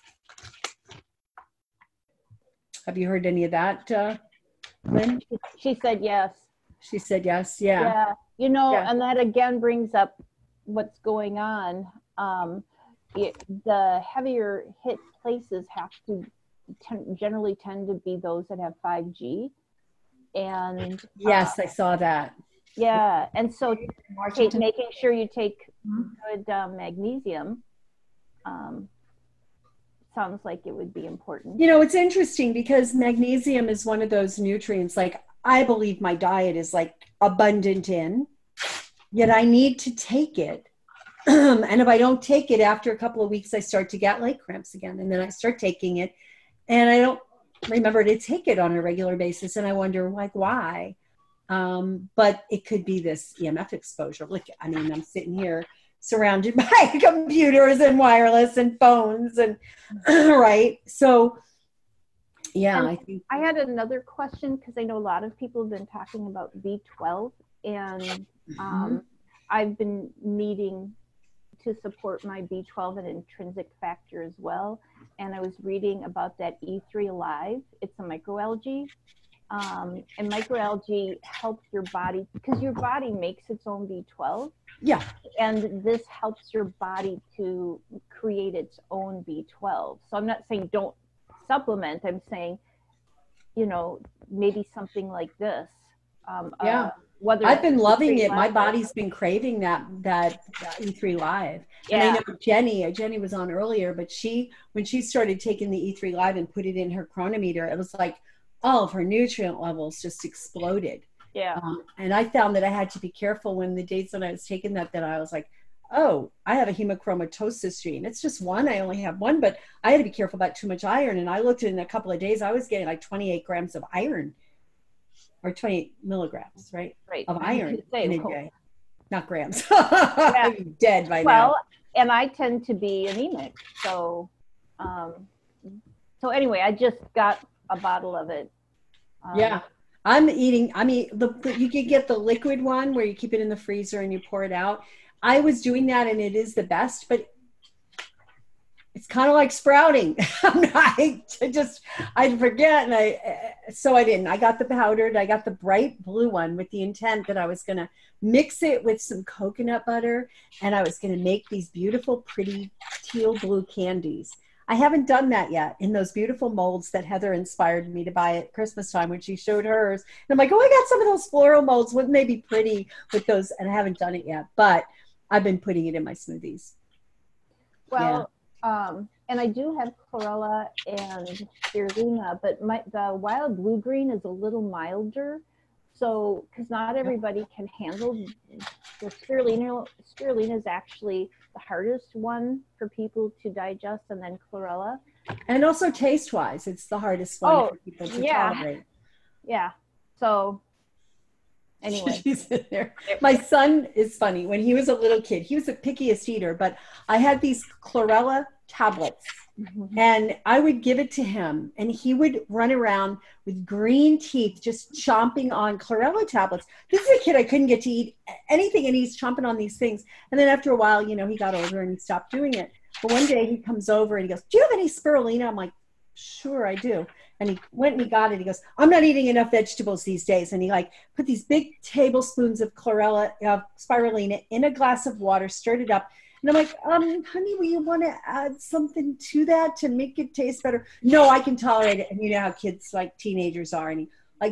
Have you heard any of that, Lynn? She said yes. She said yes. Yeah. Yeah. And that again brings up what's going on. The heavier hit places have to generally tend to be those that have 5G. And yes, I saw that. Yeah. And so making sure you take good magnesium sounds like it would be important. It's interesting because magnesium is one of those nutrients, like I believe my diet is like abundant in, yet I need to take it. And if I don't take it after a couple of weeks, I start to get leg cramps again. And then I start taking it and I don't remember to take it on a regular basis. And I wonder why? But it could be this EMF exposure. Look, I mean, I'm sitting here surrounded by computers and wireless and phones and right. So yeah, and I think I had another question because I know a lot of people have been talking about B12 and I've been needing to support my B12 and intrinsic factor as well. And I was reading about that E3 Alive. It's a microalgae. And microalgae helps your body because your body makes its own B12. Yeah. And this helps your body to create its own B12. So I'm not saying don't supplement. I'm saying, maybe something like this. Whether I've been loving it. My body's been craving that E3 Live. Yeah. And I know Jenny was on earlier, but when she started taking the E3 Live and put it in her chronometer, it was like all of her nutrient levels just exploded. Yeah. And I found that I had to be careful when the days that I was taking that I was like, oh, I have a hemochromatosis gene. It's just one. I only have one, but I had to be careful about too much iron. And I looked in a couple of days, I was getting like 28 grams of iron. Or 28 milligrams, right? Of iron in a day. Not grams. I'm dead by now. Well, and I tend to be anemic. So anyway, I just got a bottle of it. Yeah. you can get the liquid one where you keep it in the freezer and you pour it out. I was doing that and it is the best, but it's kind of like sprouting. I forget. And so I didn't. I got the powdered, I got the bright blue one with the intent that I was going to mix it with some coconut butter. And I was going to make these beautiful, pretty teal blue candies. I haven't done that yet in those beautiful molds that Heather inspired me to buy at Christmas time when she showed hers. And I'm like, oh, I got some of those floral molds. Wouldn't they be pretty with those? And I haven't done it yet, but I've been putting it in my smoothies. Well, and I do have chlorella and spirulina, but the wild blue green is a little milder. So, because not everybody can handle the spirulina. Spirulina is actually the hardest one for people to digest, and then chlorella. And also taste-wise, it's the hardest one for people to tolerate. Yeah. So, anyway. My son is funny. When he was a little kid, he was the pickiest eater, but I had these chlorella tablets. Mm-hmm. And I would give it to him, and he would run around with green teeth, just chomping on chlorella tablets. This is a kid I couldn't get to eat anything, and he's chomping on these things. And then after a while, he got older and he stopped doing it. But one day he comes over and he goes, "Do you have any spirulina?" I'm like, "Sure, I do." And he went and he got it. He goes, "I'm not eating enough vegetables these days." And he put these big tablespoons of chlorella, spirulina in a glass of water, stirred it up. And I'm like, honey, will you want to add something to that to make it taste better? No, I can tolerate it. And you know how kids, like teenagers are. And he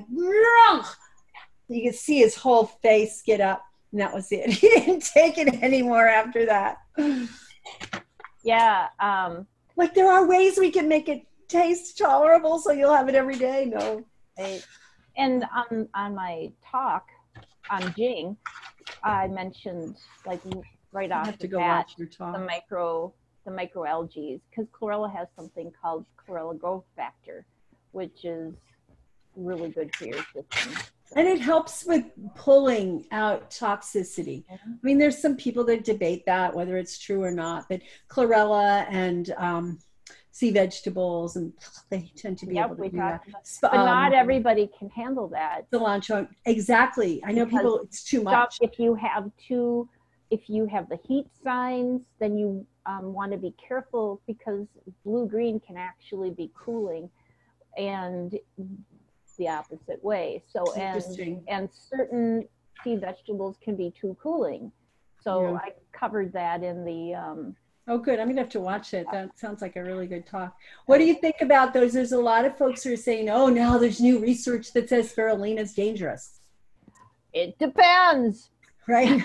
you can see his whole face get up. And that was it. He didn't take it anymore after that. Yeah. There are ways we can make it taste tolerable so you'll have it every day. No. And on my talk on Jing, I mentioned right off the bat, the microalgae, because chlorella has something called chlorella growth factor, which is really good for your system. And it helps with pulling out toxicity. Mm-hmm. I mean, there's some people that debate that, whether it's true or not, but chlorella and sea vegetables, and they tend to be able to do that. But not everybody can handle that. Cilantro, exactly. I know people, it's too much. If you have the heat signs, then you want to be careful, because blue-green can actually be cooling, and the opposite way. So, and certain sea vegetables can be too cooling. So yeah. I covered that in the... Oh, good. I'm going to have to watch it. That sounds like a really good talk. What do you think about those? There's a lot of folks who are saying, oh, now there's new research that says spirulina is dangerous. It depends. Right?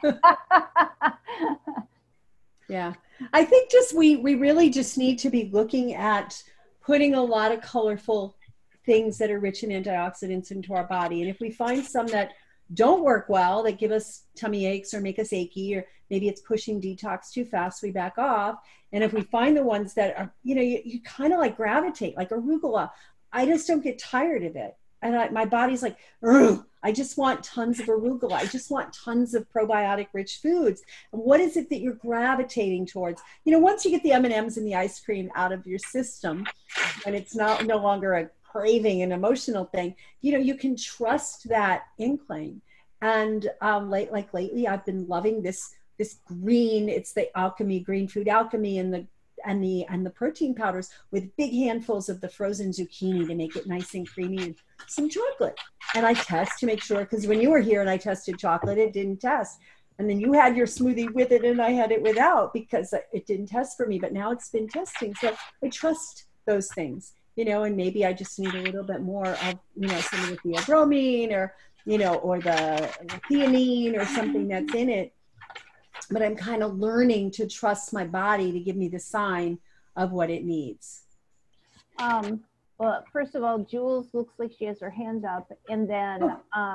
Yeah. I think we really just need to be looking at putting a lot of colorful things that are rich in antioxidants into our body. And if we find some that don't work well, that give us tummy aches or make us achy, or maybe it's pushing detox too fast, we back off. And if we find the ones that are, you kind of gravitate, like arugula, I just don't get tired of it. And my body's like, I just want tons of arugula. I just want tons of probiotic rich foods. And what is it that you're gravitating towards? Once you get the M&Ms and the ice cream out of your system, and it's no longer a craving and emotional thing, you can trust that inkling. And lately I've been loving this green, it's the alchemy, green food alchemy, and the protein powders with big handfuls of the frozen zucchini to make it nice and creamy, and some chocolate. And I test to make sure, because when you were here and I tested chocolate, it didn't test. And then you had your smoothie with it and I had it without, because it didn't test for me, but now it's been testing. So I trust those things, and maybe I just need a little bit more of, some of the theobromine or the theanine or something that's in it. But I'm kind of learning to trust my body to give me the sign of what it needs. Well, first of all, Jules looks like she has her hand up. And then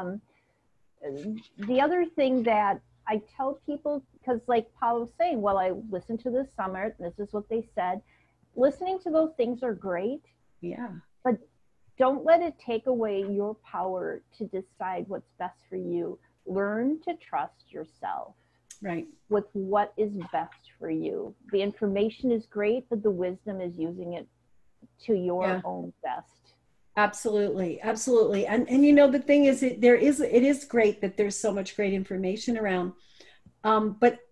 the other thing that I tell people, because like Paul was saying, well, I listened to this summer, this is what they said. Listening to those things are great. Yeah. But don't let it take away your power to decide what's best for you. Learn to trust yourself. Right. With what is best for you. The information is great, but the wisdom is using it to your own best. Absolutely. Absolutely. And the thing is, it is great that there's so much great information around. But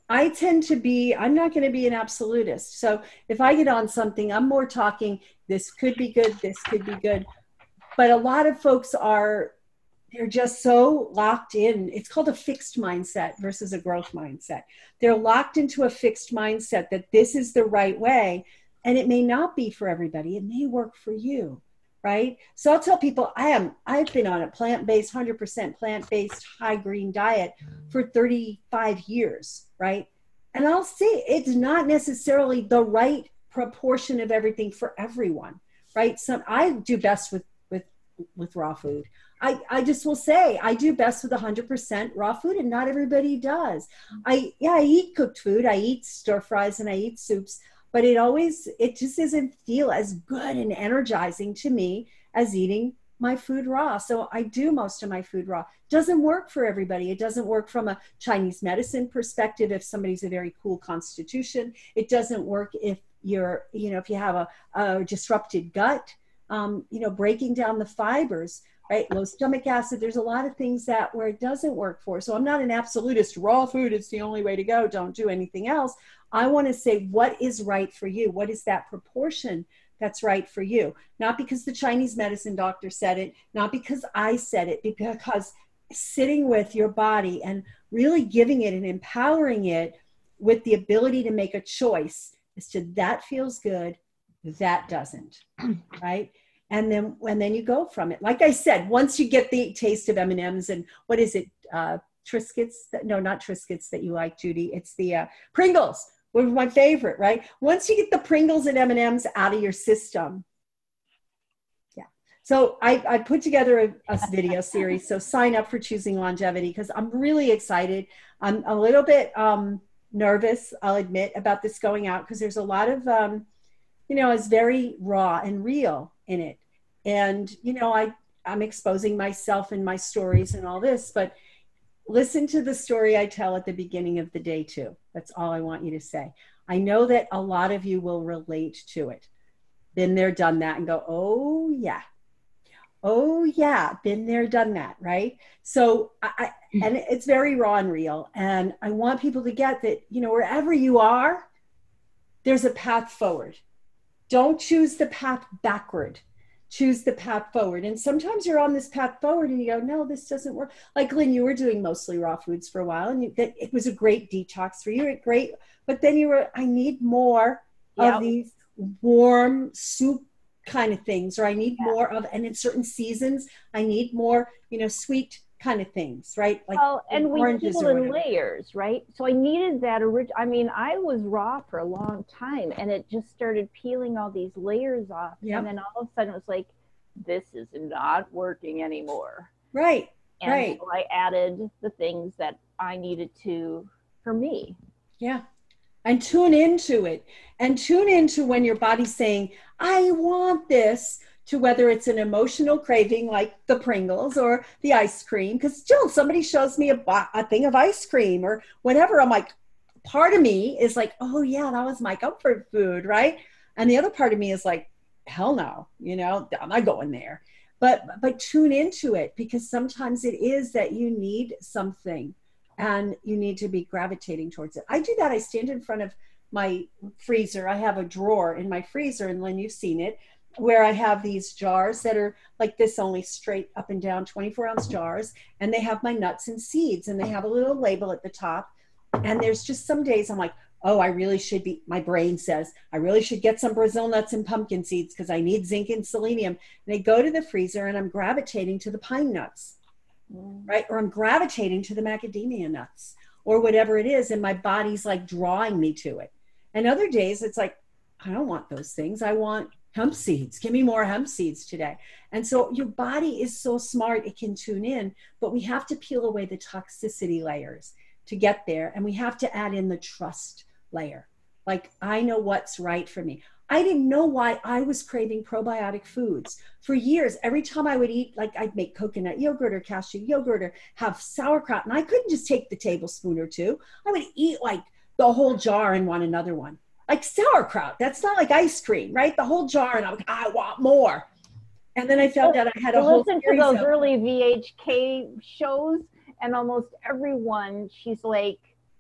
I tend to be, I'm not going to be an absolutist. So if I get on something, I'm more talking, this could be good, this could be good. But a lot of folks are, they're just so locked in. It's called a fixed mindset versus a growth mindset. They're locked into a fixed mindset that this is the right way. And it may not be for everybody. It may work for you, right? So I'll tell people I've been on a plant-based, 100% plant-based, high green diet for 35 years, right? And I'll say it's not necessarily the right proportion of everything for everyone, right? So I do best with raw food. I just will say I do best with 100% raw food, and not everybody does. I eat cooked food. I eat stir fries and I eat soups, but it just doesn't feel as good and energizing to me as eating my food raw. So I do most of my food raw. Doesn't work for everybody. It doesn't work from a Chinese medicine perspective if somebody's a very cool constitution. It doesn't work if if you have a disrupted gut, breaking down the fibers, right? Low stomach acid. There's a lot of things where it doesn't work for. So I'm not an absolutist. Raw food is the only way to go. Don't do anything else. I want to say what is right for you. What is that proportion that's right for you? Not because the Chinese medicine doctor said it, not because I said it, because sitting with your body and really giving it and empowering it with the ability to make a choice as to that feels good, that doesn't, right? And then you go from it. Like I said, once you get the taste of M&Ms and what is it, Triscuits? No, not Triscuits that you like, Judy. It's the Pringles, one of my favorite, right? Once you get the Pringles and M&Ms out of your system. Yeah. So I put together a video series. So sign up for Choosing Longevity because I'm really excited. I'm a little bit nervous, I'll admit, about this going out because there's a lot of, it's very raw and real in it. And, I'm exposing myself in my stories and all this, but listen to the story I tell at the beginning of the day too. That's all I want you to say. I know that a lot of you will relate to it. Been there, done that, and go, oh yeah, been there, done that, right? So and it's very raw and real. And I want people to get that, wherever you are, there's a path forward. Don't choose the path backward. Choose the path forward. And sometimes you're on this path forward and you go, no, this doesn't work. Like Lynn, you were doing mostly raw foods for a while and it was a great detox for you. Great. But then I need more of these warm soup kind of things, or I need more of, and in certain seasons, I need more, sweet kind of things, right? Like and we peel in layers, right? So I needed that I was raw for a long time and it just started peeling all these layers off. And then all of a sudden it was like, this is not working anymore. Right. And so I added the things that I needed to for me. Yeah. And tune into it. And tune into when your body's saying, I want this, to whether it's an emotional craving like the Pringles or the ice cream. Because still, somebody shows me a thing of ice cream or whatever. I'm like, part of me is like, oh yeah, that was my comfort food, right? And the other part of me is like, hell no, I'm not going there. But tune into it, because sometimes it is that you need something and you need to be gravitating towards it. I do that. I stand in front of my freezer. I have a drawer in my freezer, and Lynn, you've seen it, where I have these jars that are like this, only straight up and down 24-ounce jars. And they have my nuts and seeds, and they have a little label at the top. And there's just some days I'm like, oh, my brain says, I really should get some Brazil nuts and pumpkin seeds because I need zinc and selenium. And I go to the freezer and I'm gravitating to the pine nuts, right? Or I'm gravitating to the macadamia nuts or whatever it is. And my body's like drawing me to it. And other days it's like, I don't want those things. I want hemp seeds. Give me more hemp seeds today. And so your body is so smart, it can tune in, but we have to peel away the toxicity layers to get there. And we have to add in the trust layer. Like, I know what's right for me. I didn't know why I was craving probiotic foods for years. Every time I would eat, like I'd make coconut yogurt or cashew yogurt or have sauerkraut, and I couldn't just take the tablespoon or two. I would eat like the whole jar and want another one. Like sauerkraut, that's not like ice cream, right? The whole jar, and I'm like, I want more. And then I found out I had a whole listen to those early VHK shows, and almost everyone, she's like,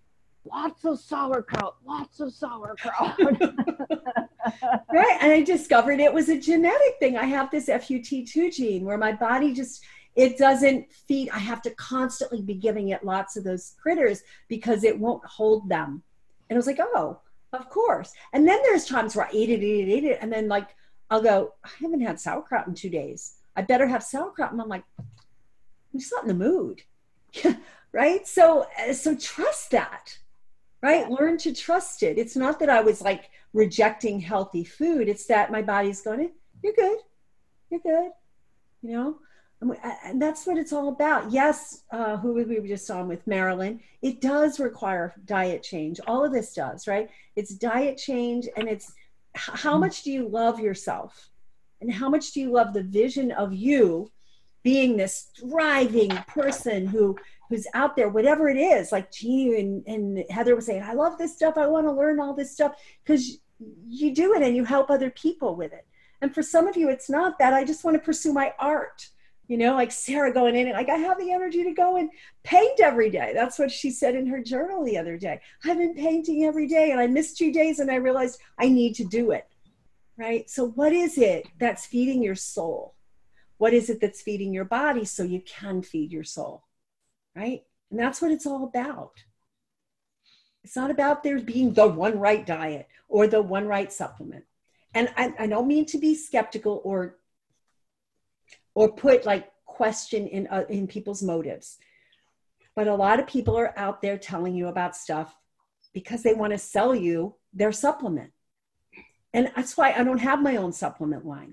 lots of sauerkraut, lots of sauerkraut. Right. And I discovered it was a genetic thing. I have this FUT2 gene where my body just, it doesn't feed. I have to constantly be giving it lots of those critters because it won't hold them. And I was like, oh, of course. And then there's times where I eat it. And then like, I'll go, I haven't had sauerkraut in 2 days. I better have sauerkraut. And I'm like, I'm just not in the mood. Right. So trust that, right? Learn to trust it. It's not that I was like rejecting healthy food. It's that my body's going, you're good. You're good. You know? And that's what it's all about. Yes, who we were just on with Marilyn, it does require diet change. All of this does, right? It's diet change, and it's how much do you love yourself? And how much do you love the vision of you being this thriving person who's out there, whatever it is, like Jeannie and Heather was saying, I love this stuff. I want to learn all this stuff, because you do it and you help other people with it. And for some of you, it's not that. I just want to pursue my art. You know, like Sarah going in and like, I have the energy to go and paint every day. That's what she said in her journal the other day. I've been painting every day and I missed 2 days and I realized I need to do it, right? So what is it that's feeding your soul? What is it that's feeding your body so you can feed your soul, right? And that's what it's all about. It's not about there being the one right diet or the one right supplement. And I don't mean to be skeptical or put like question in people's motives. But a lot of people are out there telling you about stuff because they want to sell you their supplement. And that's why I don't have my own supplement line.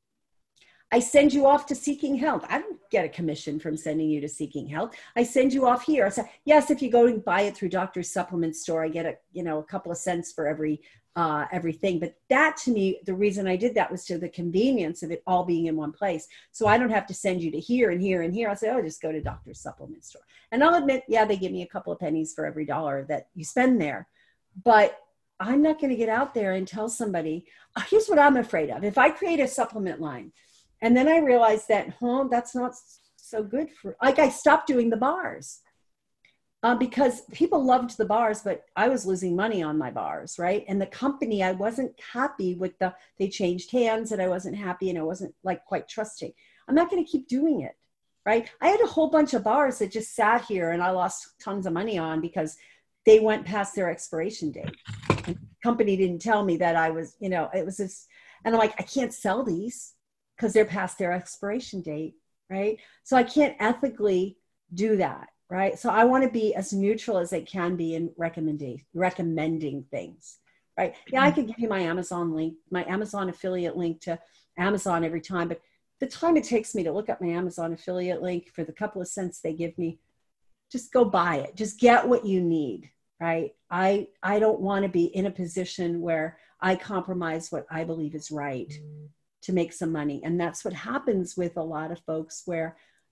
I send you off to Seeking Health. I don't get a commission from sending you to Seeking Health. I send you off here. I say, yes, if you go and buy it through Doctor's Supplement Store, I get a couple of cents for everything. But that, to me, the reason I did that was to the convenience of it all being in one place. So I don't have to send you to here and here and here. I say, oh, just go to Doctor's Supplement Store. And I'll admit, yeah, they give me a couple of pennies for every $1 that you spend there. But I'm not going to get out there and tell somebody, here's what I'm afraid of. If I create a supplement line, and then I realized that, that's not so good for, like I stopped doing the bars because people loved the bars, but I was losing money on my bars, right? And the company, I wasn't happy with they changed hands and I wasn't happy and I wasn't like quite trusting. I'm not going to keep doing it, right? I had a whole bunch of bars that just sat here and I lost tons of money on because they went past their expiration date. And the company didn't tell me that I was, it was this, and I'm like, I can't sell these because they're past their expiration date, right? So I can't ethically do that, right? So I want to be as neutral as I can be in recommending things, right? Yeah, I could give you my Amazon link, my Amazon affiliate link to Amazon every time, but the time it takes me to look up my Amazon affiliate link for the couple of cents they give me, just go buy it. Just get what you need, right? I don't want to be in a position where I compromise what I believe is right to make some money. And that's what happens with a lot of folks where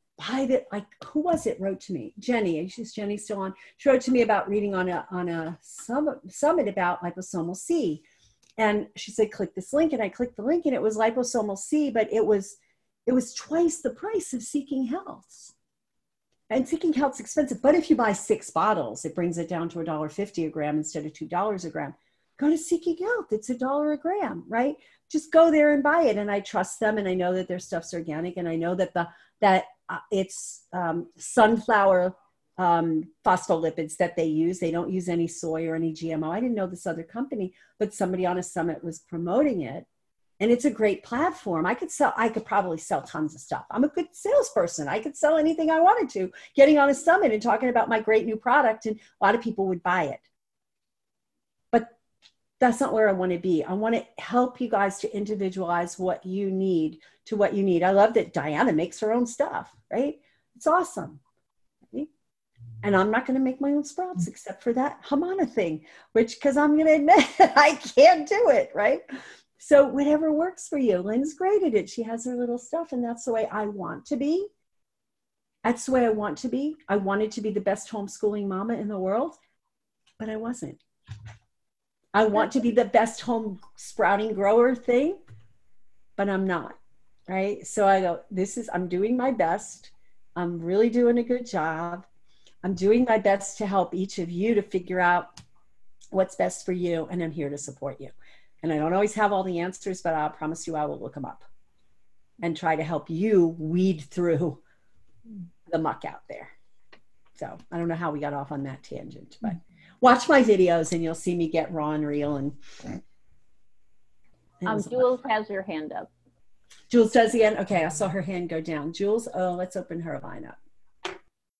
who was it wrote to me? Jenny, is Jenny still on? She wrote to me about reading on a summit about liposomal C. And she said, click this link. And I clicked the link and it was liposomal C, but it was twice the price of Seeking Health. And Seeking Health's expensive, but if you buy 6 bottles, it brings it down to $1.50 a gram instead of $2 a gram. Go to Seeking Health, it's $1 a gram, right? Just go there and buy it. And I trust them and I know that their stuff's organic and I know that it's sunflower phospholipids that they use. They don't use any soy or any GMO. I didn't know this other company, but somebody on a summit was promoting it. And it's a great platform. I could probably sell tons of stuff. I'm a good salesperson. I could sell anything I wanted to, getting on a summit and talking about my great new product, and a lot of people would buy it. But that's not where I want to be. I want to help you guys to individualize what you need to what you need. I love that Diana makes her own stuff, right? It's awesome. Right? And I'm not going to make my own sprouts except for that Hamana thing, because I'm going to admit I can't do it, right? So whatever works for you. Lynn's great at it. She has her little stuff, and that's the way I want to be. That's the way I want to be. I wanted to be the best homeschooling mama in the world, but I wasn't. I want to be the best home sprouting grower thing, but I'm not, right? So I go, I'm doing my best. I'm really doing a good job. I'm doing my best to help each of you to figure out what's best for you, and I'm here to support you. And I don't always have all the answers, but I promise you I will look them up and try to help you weed through the muck out there. So I don't know how we got off on that tangent, but watch my videos and you'll see me get raw and real. And Jules has her hand up. Jules does again. Okay, I saw her hand go down. Jules, let's open her line up.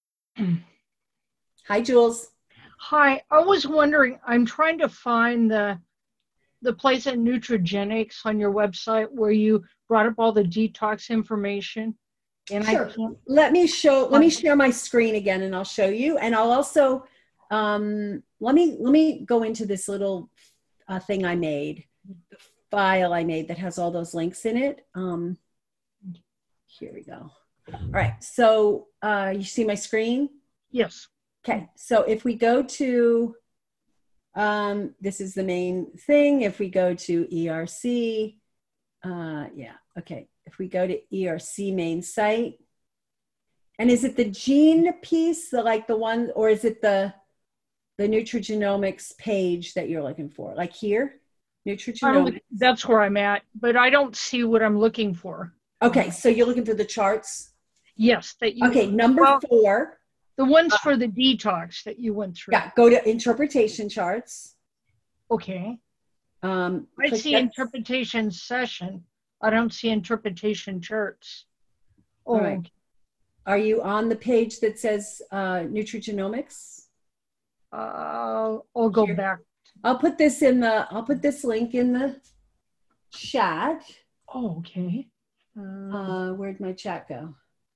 Hi, Jules. Hi, I was wondering, I'm trying to find the place at Nutrigenics on your website where you brought up all the detox information. And sure. Let me share my screen again and I'll show you. And I'll also, let me go into this little thing I made, the file I made that has all those links in it. Here we go. All right. So you see my screen? Yes. Okay. So if we go to, this is the main thing. If we go to ERC, yeah. Okay. If we go to ERC main site, and is it the gene piece, like the one, or is it the nutrigenomics page that you're looking for? Like here, nutrigenomics. That's where I'm at, but I don't see what I'm looking for. Okay, so you're looking for the charts? Yes. Okay, number 4. The ones for the detox that you went through. Yeah, go to interpretation charts. Okay. I see interpretation session. I don't see interpretation charts. All right. Are you on the page that says nutrigenomics? I'll go back. I'll put this link in the chat. Oh, okay. Where'd my chat go?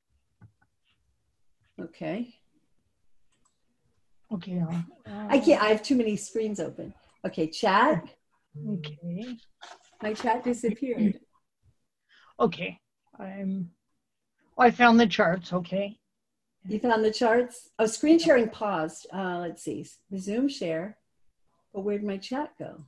Okay. Okay. I have too many screens open. Okay, chat. Okay. My chat disappeared. Okay. I found the charts. Okay. You found the charts? Oh, screen sharing paused. Let's see. The Zoom share. But where'd my chat go?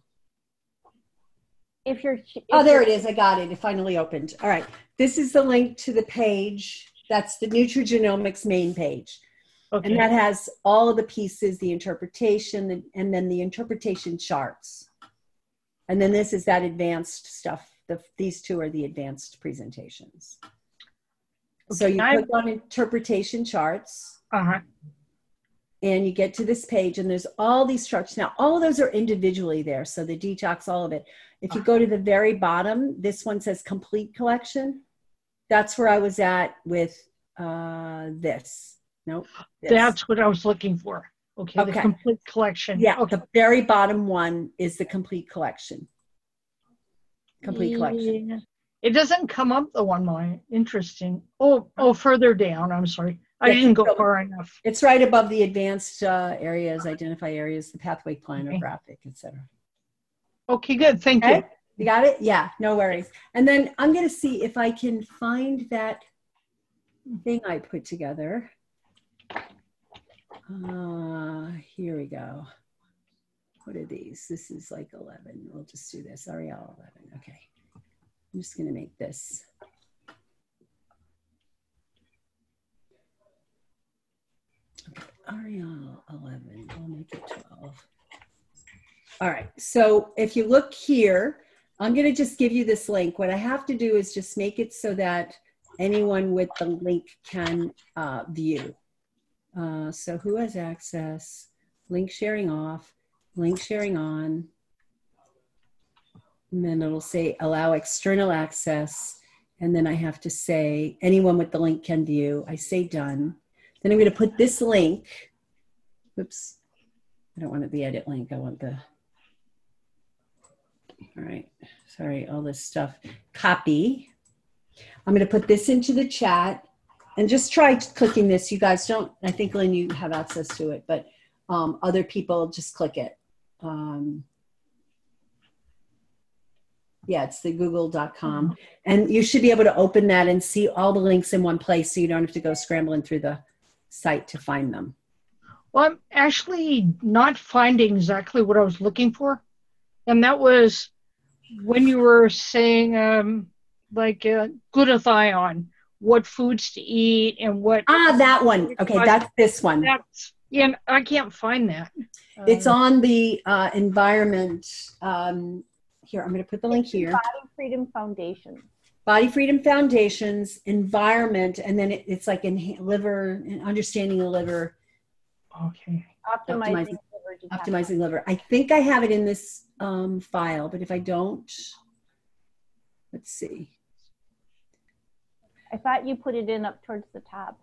There it is. I got it. It finally opened. All right. This is the link to the page. That's the Nutrigenomics main page. Okay. And that has all of the pieces, the interpretation, and then the interpretation charts. And then this is that advanced stuff. These two are the advanced presentations. Okay. So you click on interpretation charts. Uh-huh. And you get to this page and there's all these charts. Now, all of those are individually there. So the detox, all of it. If you go to the very bottom, this one says complete collection. That's where I was at with this. Nope. This. That's what I was looking for. Okay. The complete collection. Yeah. Okay. The very bottom one is the complete collection. Complete collection. Yeah. It doesn't come up the one line. Interesting. Oh, further down. I'm sorry. I didn't go far enough. It's right above the advanced areas, identify areas, the pathway planner, graphic, etc. Okay, good. Thank you. You got it? Yeah, no worries. And then I'm going to see if I can find that thing I put together. Here we go. What are these? This is like 11. We'll just do this. Ariel 11. Okay. I'm just going to make this. Okay. Ariel 11. I'll make it 12. All right. So if you look here, I'm going to just give you this link. What I have to do is just make it so that anyone with the link can view. So who has access? Link sharing off, link sharing on. And then it'll say allow external access. And then I have to say anyone with the link can view. I say done. Then I'm going to put this link. Whoops. I don't want the edit link. I want the. All right. Sorry, all this stuff. Copy. I'm going to put this into the chat and just try clicking this. You guys don't, I think, Lynn, you have access to it, but other people just click it. Yeah, it's the google.com. And you should be able to open that and see all the links in one place so you don't have to go scrambling through the site to find them. Well, I'm actually not finding exactly what I was looking for. And that was when you were saying like glutathione, what foods to eat and what. That one. Okay, that's this one. Yeah, I can't find that. It's on the environment. Here, I'm going to put the link here. Body Freedom Foundation. Body Freedom Foundation's environment, and then it's like in liver and understanding the liver. Okay. Optimizing liver. I think I have it in this file, but if I don't, let's see. I thought you put it in up towards the top.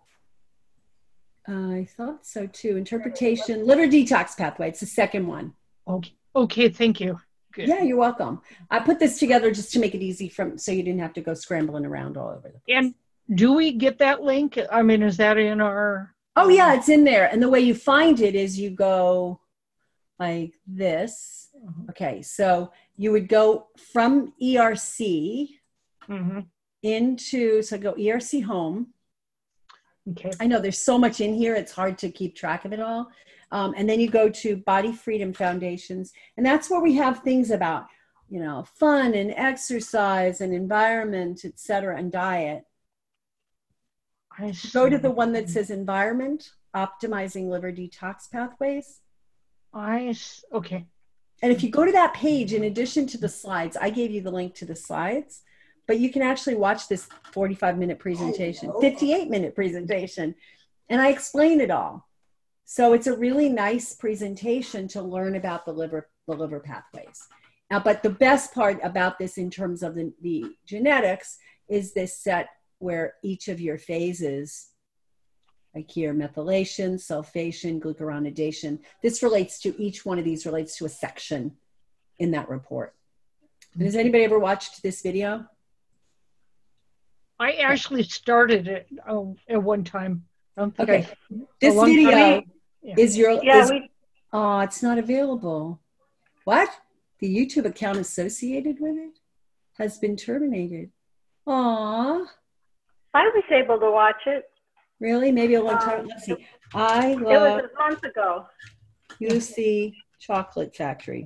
I thought so too. Interpretation, liver detox pathway. It's the second one. Okay, thank you. Good. Yeah, you're welcome. I put this together just to make it easy so you didn't have to go scrambling around all over the place. And do we get that link? I mean, is that in our? Oh yeah, it's in there. And the way you find it is you go like this. Okay, so you would go from ERC into, so go ERC home. Okay. I know there's so much in here, it's hard to keep track of it all. And then you go to Body Freedom Foundations, and that's where we have things about, fun and exercise and environment, etc., and diet. Go to the one that says environment, optimizing liver detox pathways. Okay. And if you go to that page, in addition to the slides, I gave you the link to the slides, but you can actually watch this 45-minute presentation, 58-minute presentation, and I explain it all. So it's a really nice presentation to learn about the liver pathways. But the best part about this in terms of the genetics is this set where each of your phases, like here, methylation, sulfation, glucuronidation, this relates to, each one of these relates to a section in that report. And has anybody ever watched this video? I actually started it at one time. I don't think okay. This video is your, it's not available. What? The YouTube account associated with it has been terminated. Aw. I was able to watch it. Really? Maybe a long time. Let's see. It was a month ago. UC Chocolate Factory.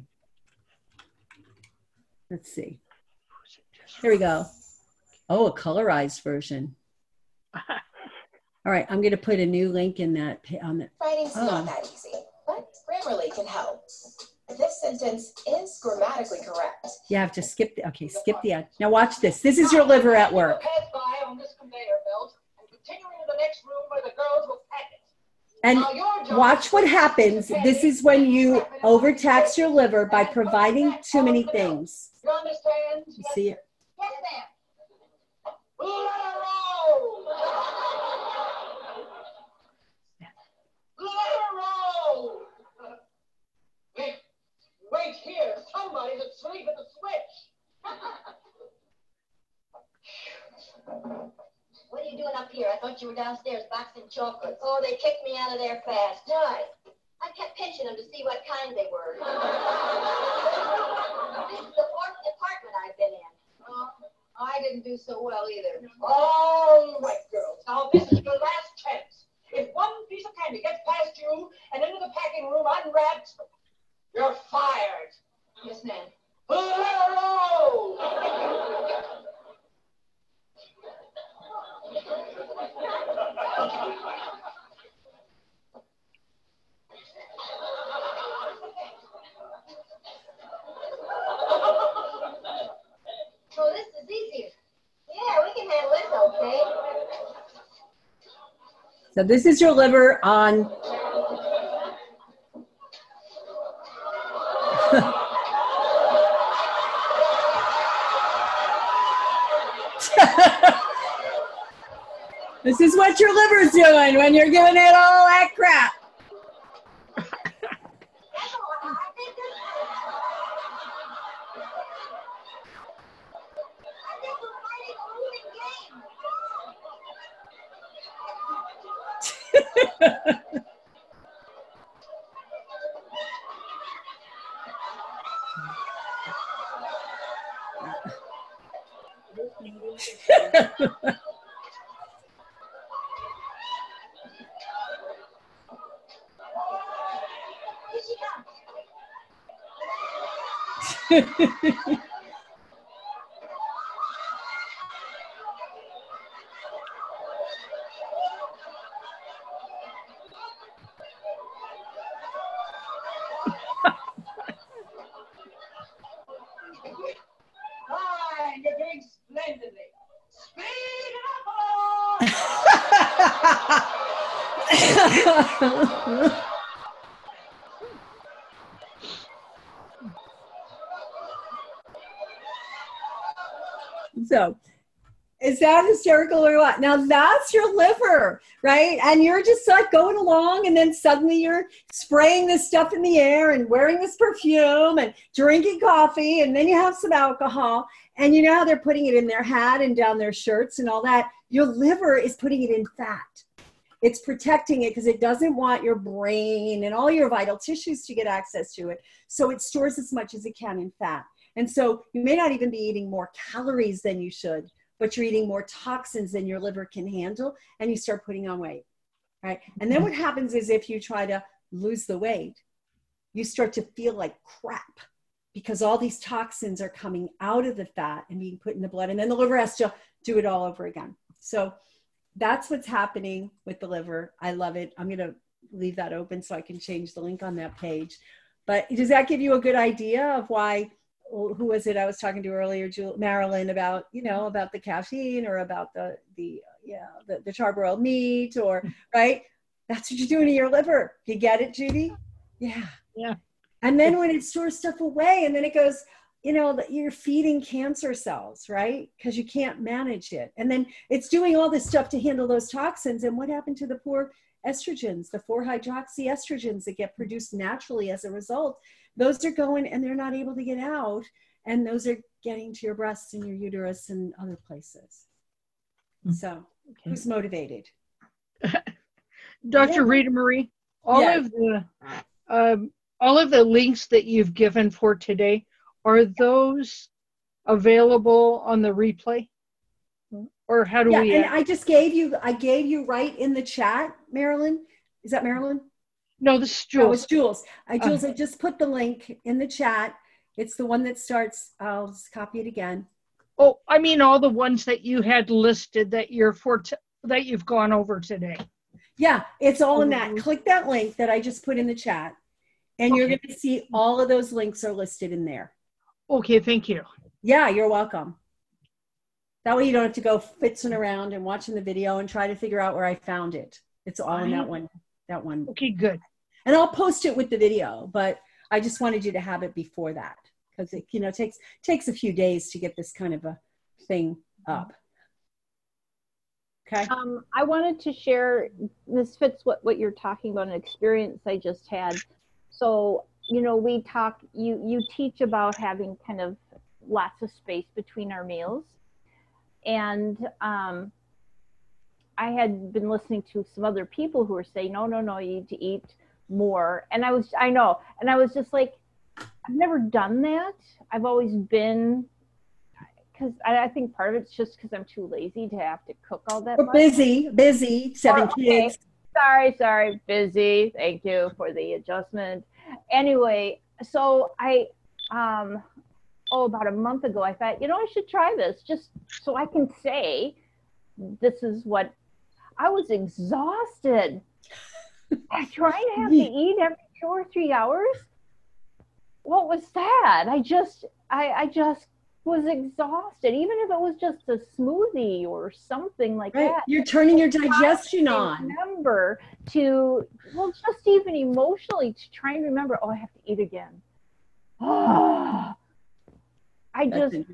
Let's see. Here we go. Oh, a colorized version. All right, I'm going to put a new link in that. Writing's not that easy, but Grammarly can help. This sentence is grammatically correct. You have to skip the, okay, skip the ad. Now watch this. This is your liver at work. Pass by on this conveyor belt and continue into the next room where the girls will pack it. And watch what happens. This is when you overtax your liver by providing too many things. You understand? You see it? Yes, ma'am. Let her roll! Let her roll! Wait here. Somebody's asleep at the switch. What are you doing up here? I thought you were downstairs boxing chocolates. Oh, they kicked me out of there fast. Why? I kept pinching them to see what kind they were. This is the fourth apartment I've been in. I didn't do so well either. All right, girls. Now, this is your last chance. If one piece of candy gets past you and into the packing room unwrapped, you're fired. Yes, ma'am. Hello! So this is easier. Yeah, we can handle this, okay? So this is your liver on this is what your liver's doing when you're giving it all that crap. independently. Speed it up! So, is that hysterical or what? Now that's your liver, right? And you're just like going along, and then suddenly you're spraying this stuff in the air and wearing this perfume and drinking coffee, and then you have some alcohol, and you know how they're putting it in their hat and down their shirts and all that. Your liver is putting it in fat. It's protecting it because it doesn't want your brain and all your vital tissues to get access to it. So it stores as much as it can in fat. And so you may not even be eating more calories than you should, but you're eating more toxins than your liver can handle, and you start putting on weight, right? And then what happens is if you try to lose the weight, you start to feel like crap because all these toxins are coming out of the fat and being put in the blood, and then the liver has to do it all over again. So that's what's happening with the liver. I love it. I'm going to leave that open so I can change the link on that page. But does that give you a good idea of why? Who was it I was talking to earlier, Marilyn, about, you know, about the caffeine or about the charbroiled meat, or, right? That's what you're doing to your liver. You get it, Judy? Yeah. Yeah. And then when it stores stuff away, and then it goes, you know, you're feeding cancer cells, right? Because you can't manage it. And then it's doing all this stuff to handle those toxins. And what happened to the poor estrogens, the 4-hydroxyestrogens that get produced naturally as a result? Those are going and they're not able to get out, and those are getting to your breasts and your uterus and other places. So who's motivated? Dr. Rita Marie, all of the links that you've given for today, are those available on the replay? Or how do we? And I gave you right in the chat, Marilyn. Is that Marilyn? No, this is Jules. Oh, it's Jules. Jules, I just put the link in the chat. It's the one that starts, I'll just copy it again. Oh, I mean all the ones that you had listed that that you've gone over today. Yeah, it's all in that. Click that link that I just put in the chat, and you're going to see all of those links are listed in there. Okay, thank you. Yeah, you're welcome. That way you don't have to go fitzing around and watching the video and try to figure out where I found it. It's all in that one. Okay, good. And I'll post it with the video, but I just wanted you to have it before that, because it, you know, takes a few days to get this kind of a thing up. Okay. I wanted to share, this fits what you're talking about, an experience I just had. So, you know, we talk, you teach about having kind of lots of space between our meals. And I had been listening to some other people who were saying, no, you need to eat more. And I was just like, I've never done that. I've always been, because I think part of it's just because I'm too lazy to have to cook all that much. Busy, 7 kids. Sorry, busy. Thank you for the adjustment. Anyway, so about a month ago, I thought, you know, I should try this just so I can say this is what I was exhausted. Trying to have to eat every 2 or 3 hours. What was that? I just was exhausted, even if it was just a smoothie or something like that. You're turning your digestion on. Remember to, well, just even emotionally to try and remember, oh, I have to eat again. I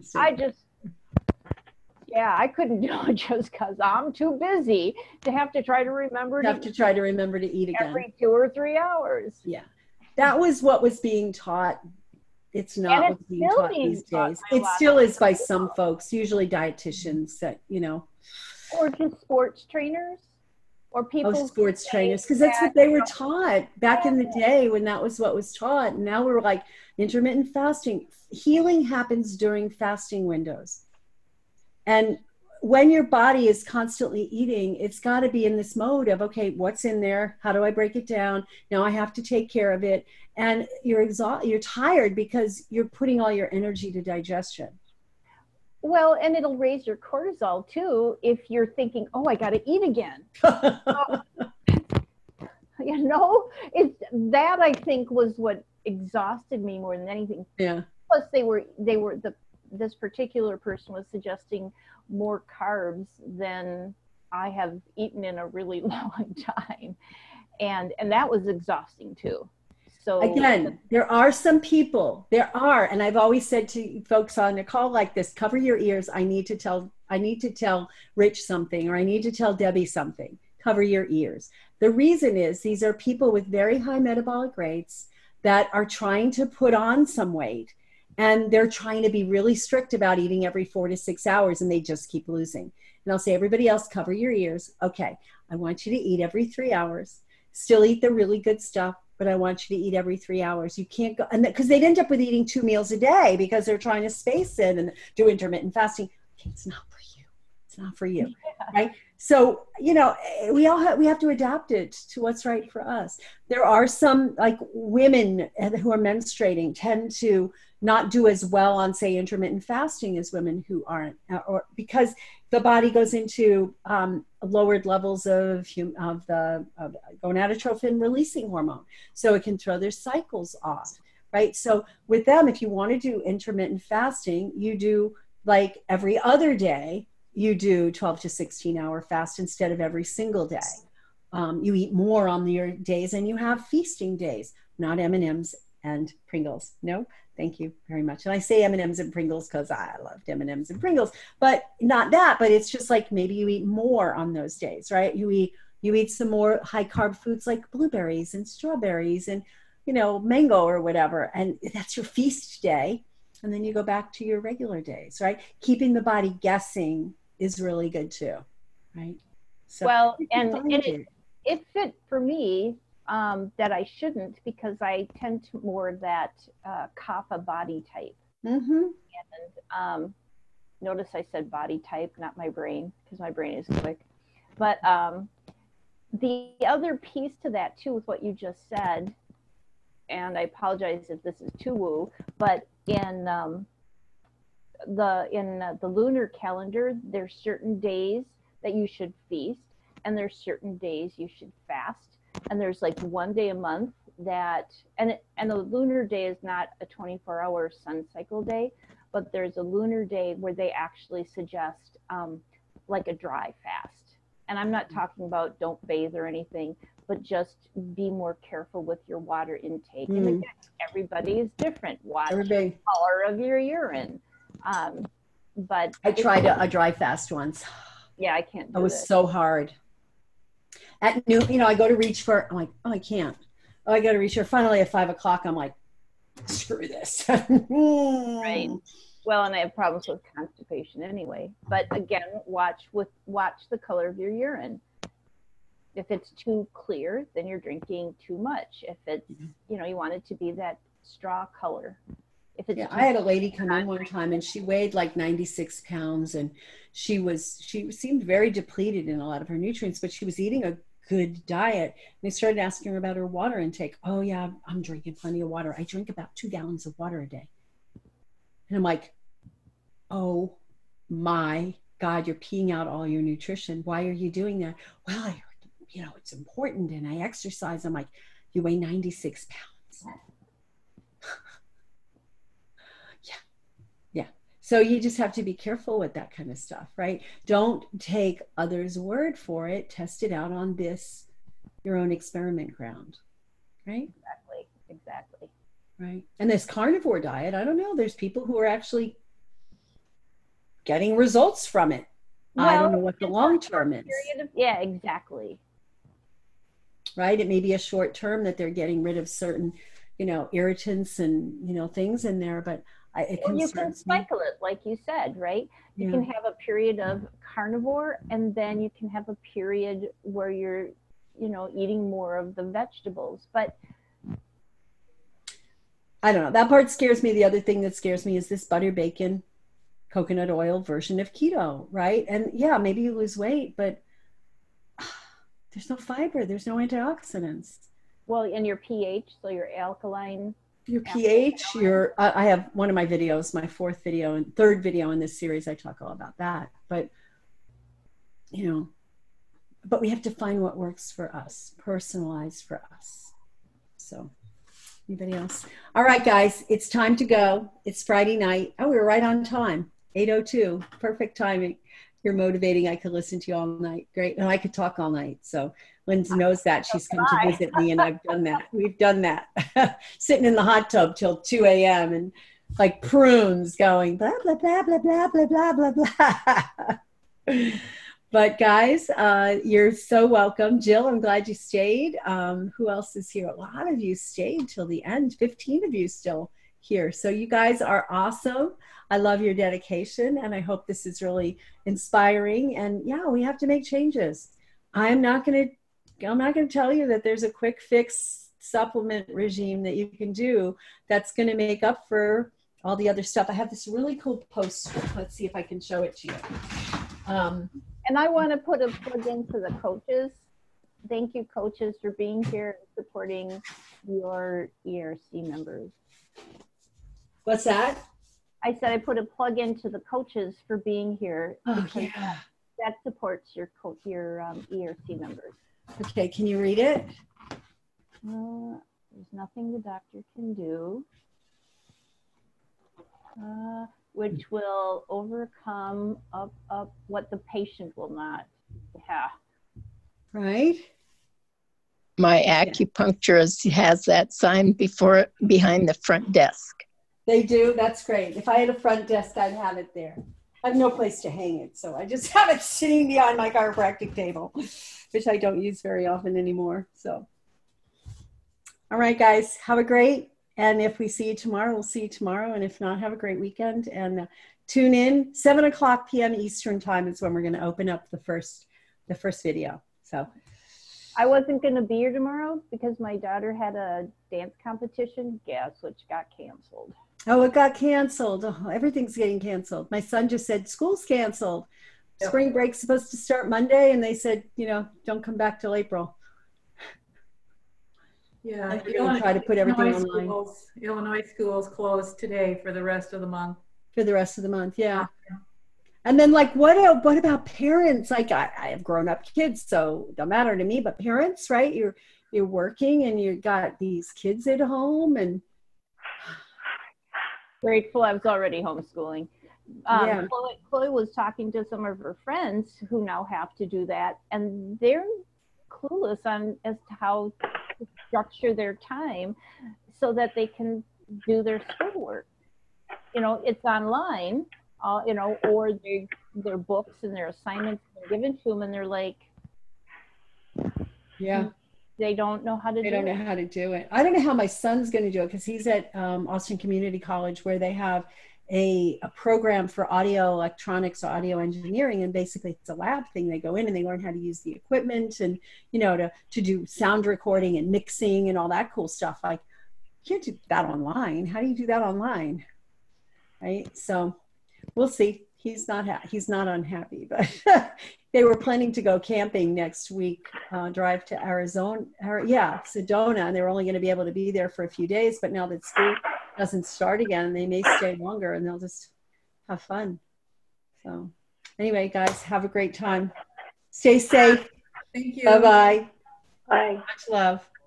couldn't do it just because I'm too busy to have to try to remember. To eat again every 2 or 3 hours. Yeah, that was what was being taught. It's not what's being taught these days. It still is by some folks, usually dietitians that, you know. Or just sports trainers or people. Oh, sports trainers, because that's what they were taught back in the day when that was what was taught. And now we're like intermittent fasting. Healing happens during fasting windows. And when your body is constantly eating, it's got to be in this mode of, okay, what's in there? How do I break it down? Now I have to take care of it. And you're tired because you're putting all your energy to digestion. Well, and it'll raise your cortisol too if you're thinking, oh, I got to eat again. You know, that I think was what exhausted me more than anything. Yeah. Plus they were the this particular person was suggesting more carbs than I have eaten in a really long time. And that was exhausting too. So again, there are some people, and I've always said to folks on a call like this, cover your ears. I need to tell Rich something, or I need to tell Debbie something. Cover your ears. The reason is these are people with very high metabolic rates that are trying to put on some weight, and they're trying to be really strict about eating every 4 to 6 hours, and they just keep losing. And I'll say, everybody else, cover your ears. Okay, I want you to eat every 3 hours. Still eat the really good stuff, but I want you to eat every 3 hours. You can't go, and because they'd end up with eating 2 meals a day because they're trying to space it and do intermittent fasting. Okay, it's not for you. It's not for you, right? So, you know, we have to adapt it to what's right for us. There are some, like, women who are menstruating tend to not do as well on, say, intermittent fasting as women who aren't, or because the body goes into lowered levels of gonadotropin releasing hormone. So it can throw their cycles off, right? So with them, if you want to do intermittent fasting, you do like every other day, you do 12 to 16 hour fast instead of every single day. You eat more on your days, and you have feasting days, not M&Ms and Pringles. No, thank you very much. And I say M&Ms and Pringles because I loved M&Ms and Pringles, but not that, but it's just like maybe you eat more on those days, right? You eat some more high carb foods like blueberries and strawberries and, you know, mango or whatever. And that's your feast day. And then you go back to your regular days, right? Keeping the body guessing is really good too, right? So, well, and it fit for me that I shouldn't, because I tend to more that kapha body type. Mm-hmm. And notice I said body type, not my brain, because my brain is quick. But the other piece to that too, with what you just said, and I apologize if this is too woo, but in the lunar calendar, there's certain days that you should feast, and there's certain days you should fast. And there's like one day a month that, and the lunar day is not a 24-hour sun cycle day, but there's a lunar day where they actually suggest like a dry fast. And I'm not talking about don't bathe or anything, but just be more careful with your water intake. And again, everybody is different. Watch the color of your urine. But I tried a dry fast once. Yeah, I can't do it. It was so hard. At noon, you know, I go to reach for, I'm like, oh, I can't. Oh, I got to reach for. Finally, at 5 o'clock, I'm like, screw this. Right. Well, and I have problems with constipation anyway. But again, watch the color of your urine. If it's too clear, then you're drinking too much. If it's, you know, you want it to be that straw color. If it's I had a lady come in one time, and she weighed like 96 pounds, and she seemed very depleted in a lot of her nutrients, but she was eating a good diet. And they started asking her about her water intake. Oh yeah, I'm drinking plenty of water. I drink about 2 gallons of water a day. And I'm like, oh my God, you're peeing out all your nutrition. Why are you doing that? Well, I heard, you know, it's important, and I exercise. I'm like, you weigh 96 pounds. Yeah. So you just have to be careful with that kind of stuff, right? Don't take others' word for it. Test it out on your own experiment ground, right? Exactly. Right. And this carnivore diet, I don't know. There's people who are actually getting results from it. Well, I don't know what the long term is. Yeah, exactly. Right. It may be a short term that they're getting rid of certain, you know, irritants and, you know, things in there, but you can cycle it, like you said, right? You can have a period of carnivore, and then you can have a period where you're, you know, eating more of the vegetables. But I don't know. That part scares me. The other thing that scares me is this butter, bacon, coconut oil version of keto, right? And yeah, maybe you lose weight, but there's no fiber. There's no antioxidants. Well, and your pH, so your alkaline. Your pH, I have one of my videos, my third video in this series, I talk all about that. But, you know, but we have to find what works for us, personalized for us. So, Anybody else? All right, guys, it's time to go. It's Friday night. Oh, we were right on time. 8:02. Perfect timing. You're motivating. I could listen to you all night. Great. And I could talk all night. So Lindsay knows that. She's come to visit me, and I've done that. We've done that. Sitting in the hot tub till 2 a.m. and like prunes going blah, blah, blah, blah, blah, blah, blah, blah, blah. But guys, you're so welcome. Jill, I'm glad you stayed. Who else is here? A lot of you stayed till the end. 15 of you still here. So you guys are awesome. I love your dedication, and I hope this is really inspiring. And yeah, we have to make changes. I'm not going to tell you that there's a quick fix supplement regime that you can do that's going to make up for all the other stuff. I have this really cool poster. Let's see if I can show it to you. And I want to put a plug into the coaches. Thank you, coaches, for being here and supporting your ERC members. What's that? I said I put a plug into the coaches for being here. Oh, yeah. That supports your ERC members. Okay, can you read it? There's nothing the doctor can do which will overcome what the patient will not. Yeah. Right? My acupuncturist has that sign behind the front desk. They do? That's great. If I had a front desk, I'd have it there. I have no place to hang it, so I just have it sitting behind my chiropractic table, which I don't use very often anymore. So, all right, guys, have a great. And if we see you tomorrow, we'll see you tomorrow. And if not, have a great weekend. And tune in. 7:00 p.m. Eastern time is when we're going to open up the first video. So I wasn't going to be here tomorrow because my daughter had a dance competition. Guess which got canceled. Oh, it got canceled. Oh, everything's getting canceled. My son just said school's canceled. Yep. Spring break's supposed to start Monday, and they said, don't come back till April. Yeah, like try to put everything online. Illinois schools closed today for the rest of the month. For the rest of the month, yeah. And then, like, what about parents? Like, I have grown-up kids, so it don't matter to me. But parents, right? You're working, and you got these kids at home, and grateful I was already homeschooling. Yeah. Chloe was talking to some of her friends who now have to do that, and they're clueless as to how to structure their time so that they can do their schoolwork. It's online, or their books and their assignments are given to them, and they're like, yeah, they don't know how to do it. They don't know how to do it. I don't know how my son's going to do it because he's at Austin Community College, where they have a program for audio electronics or audio engineering, and basically it's a lab thing. They go in and they learn how to use the equipment and to do sound recording and mixing and all that cool stuff. Like, you can't do that online. How do you do that online? Right? So we'll see. He's not unhappy, but they were planning to go camping next week, drive to Sedona, and they were only going to be able to be there for a few days, but now that school doesn't start again, they may stay longer and they'll just have fun. So anyway, guys, have a great time. Stay safe. Thank you. Bye-bye. Bye. Much love.